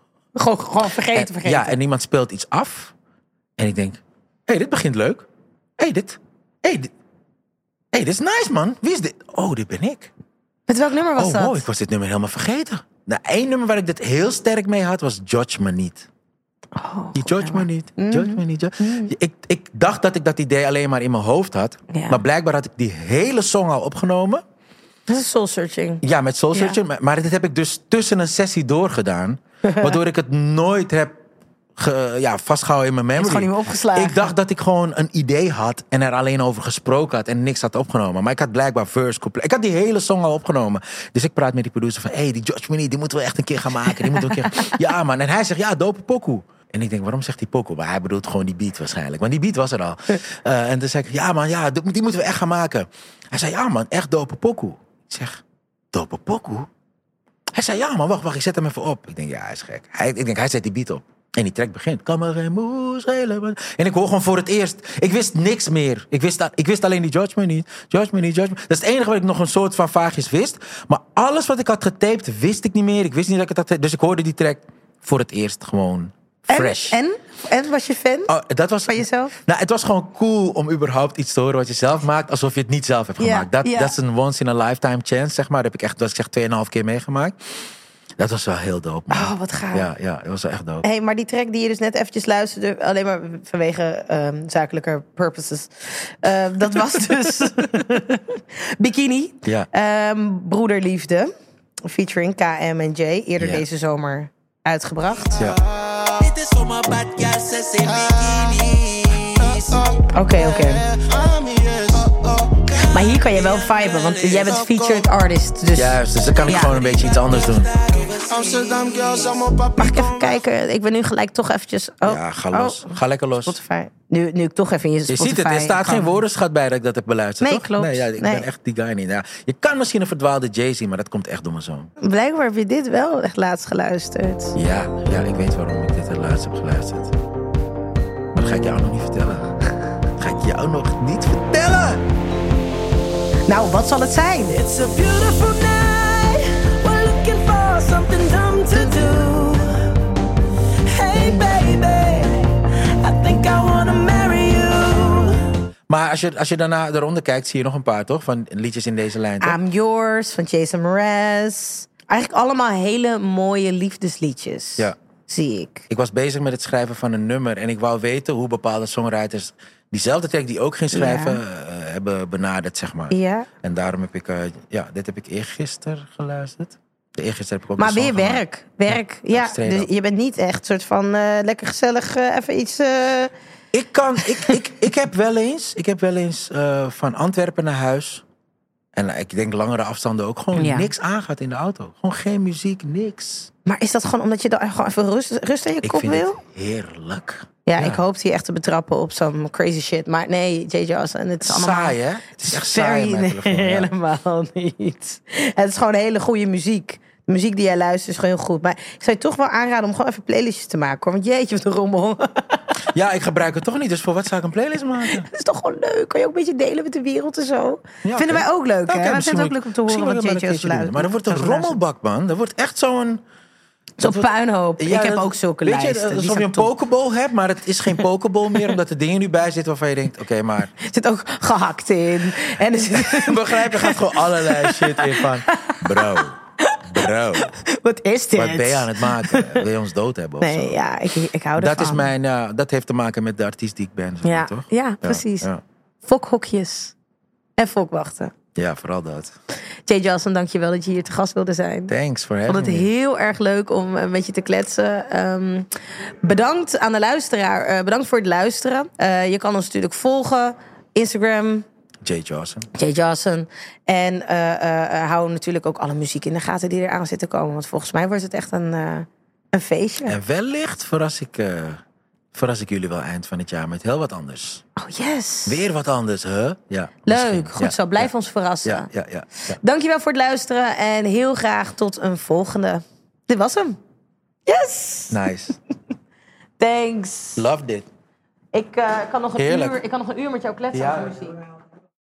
Gewoon vergeten. Ja, en iemand speelt iets af. En ik denk, hé, dit begint leuk. Hé, dit is nice, man. Wie is dit? Oh, dit ben ik. Met welk nummer was Oh, dat? wow, ik was dit nummer helemaal vergeten. Nou, 1 nummer waar ik dit heel sterk mee had was Judge Me Niet. Je judge me niet. Judge me niet. Ik dacht dat ik dat idee alleen maar in mijn hoofd had. Ja. Maar blijkbaar had ik die hele song al opgenomen. Dat is soul searching. Ja, met Soul Searcher. Maar dit heb ik dus tussen een sessie doorgedaan. Waardoor ik het nooit heb vastgehouden in mijn memory. Het is gewoon niet meer opgeslagen. Ik dacht dat ik gewoon een idee had en er alleen over gesproken had en niks had opgenomen. Maar ik had blijkbaar verse compleet. Ik had die hele song al opgenomen. Dus ik praat met die producer van, die Judge Me Niet, die moeten we echt een keer gaan maken. Die moeten we een keer... Ja man, en hij zegt, ja, dope pokoe. En ik denk, waarom zegt hij pokoe? Maar hij bedoelt gewoon die beat waarschijnlijk. Want die beat was er al. En toen zei ik, ja man, ja, die moeten we echt gaan maken. Hij zei, ja man, echt dope pokoe. Ik zeg, dope pokoe? Hij zei, ja man, wacht, ik zet hem even op. Ik denk, ja, hij is gek. Hij zet die beat op. En die track begint. Kan me geen moes helemaal. En ik hoor gewoon voor het eerst. Ik wist niks meer. Ik wist alleen die Judge Me Niet. Judge Me Niet, Judge Me. Dat is het enige wat ik nog een soort van vaagjes wist. Maar alles wat ik had getaped, wist ik niet meer. Ik wist niet dat ik het had. Dus ik hoorde die track voor het eerst gewoon fresh. En was je fan dat was, van jezelf? Nou, het was gewoon cool om überhaupt iets te horen wat je zelf maakt, alsof je het niet zelf hebt gemaakt. Dat is een once in a lifetime chance, zeg maar. Dat heb ik echt, dat ik zeg 2,5 keer meegemaakt. Dat was wel heel dope, man. Oh, wat gaaf. Ja, dat was wel echt dope. Hey, maar die track die je dus net eventjes luisterde, alleen maar vanwege zakelijke purposes. Dat was dus Bikini. Ja. Broederliefde. Featuring KM en Jay. Eerder deze zomer uitgebracht. Ja. Dit is voor mijn bad girls, ze zijn bikinis. Oké. Maar hier kan je wel viben, want jij bent featured artist. Dus Juist, dus dan kan ik gewoon een beetje iets anders doen. mag ik even kijken? Ik ben nu gelijk toch eventjes... Ja, ga los. Ga lekker los. Spotify. Nu ik toch even in je Je Spotify... ziet het, er staat geen woordenschat bij dat ik dat heb beluisterd, Nee, toch? klopt. Nee, ik ben echt die guy niet. Ja, je kan misschien een verdwaalde Jay-Z, maar dat komt echt door mijn zoon. Blijkbaar heb je dit wel echt laatst geluisterd. Ja, ik weet waarom ik dit het laatst heb geluisterd. Maar dat ga ik jou nog niet vertellen. Dat ga ik jou nog niet vertellen! Nou, wat zal het zijn? It's a beautiful night. We're looking for something dumb to do. Hey baby, I think I wanna marry you. Maar als je daarna eronder kijkt, zie je nog een paar, toch? Van liedjes in deze lijn, toch? I'm Yours van Jason Mraz. Eigenlijk allemaal hele mooie liefdesliedjes. Ja. Zie ik. Ik was bezig met het schrijven van een nummer en ik wou weten hoe bepaalde songwriters diezelfde track die ook ging schrijven hebben benaderd, zeg maar. Ja. En daarom heb ik, dit heb ik eergisteren geluisterd. Eergisteren heb ik ook Maar een song weer gemaakt. werk. Ja, straight dus up. je bent niet echt soort van lekker gezellig even iets... Ik heb wel eens van Antwerpen naar huis. En ik denk langere afstanden ook. Gewoon niks aangaat in de auto. Gewoon geen muziek, niks. Maar is dat gewoon omdat je dan gewoon even rust in je Ik kop vind wil? het heerlijk. Ja, ik hoop die echt te betrappen op zo'n crazy shit. Maar nee, Jay Johnson, het is allemaal... Saai, hè? Het is echt saai op mijn Nee, telefoon. Ja. helemaal niet. Het is gewoon hele goede muziek. De muziek die jij luistert is gewoon heel goed. Maar ik zou je toch wel aanraden om gewoon even playlistjes te maken, hoor. Want jeetje, wat een rommel. Ja, ik gebruik het toch niet. Dus voor wat zou ik een playlist maken? Het is toch gewoon leuk. Kan je ook een beetje delen met de wereld en zo. Ja, Vinden oké. wij ook leuk, Oké, hè? Wij misschien vinden het ook leuk om te horen wat misschien Jay wel een keertje doen. luistert. Maar dan wordt het een rommelbak, man. Dat wordt echt zo'n... Zo'n puinhoop. Ja, ik heb dat- ook zulke weet lijsten. je, Die alsof je zijn een top. pokeball hebt, maar het is geen pokeball meer, omdat er dingen nu bij zitten waarvan je denkt, oké, maar... Er zit ook gehakt in. En er zit... Begrijp je, gaat gewoon allerlei shit in van... Bro, Wat is dit? wat ben je aan het maken? Wil je ons dood hebben of Nee, zo? ja, ik hou ervan. Dat is mijn, dat heeft te maken met de artiest die ik ben, zeg maar, toch? Ja, precies. Ja. Fokhokjes. En fokwachten. Ja, vooral dat. Jay Johnson, dankjewel dat je hier te gast wilde zijn. Thanks for Ik vond having het me. heel erg leuk om met je te kletsen. Bedankt aan de luisteraar. Bedankt voor het luisteren. Je kan ons natuurlijk volgen. Instagram, Jay Johnson. Jay Johnson. En hou natuurlijk ook alle muziek in de gaten die eraan zit te komen. Want volgens mij wordt het echt een feestje. En wellicht verras ik jullie wel eind van het jaar met heel wat anders. Oh, yes. Weer wat anders, hè? Ja, misschien. Leuk, goed Ja, zo. Blijf ja. ons verrassen. Ja. Dankjewel voor het luisteren. En heel graag tot een volgende. Dit was hem. Yes! Nice. Thanks. Loved it. Ik kan nog Heerlijk. een uur met jou kletsen Ja. over muziek.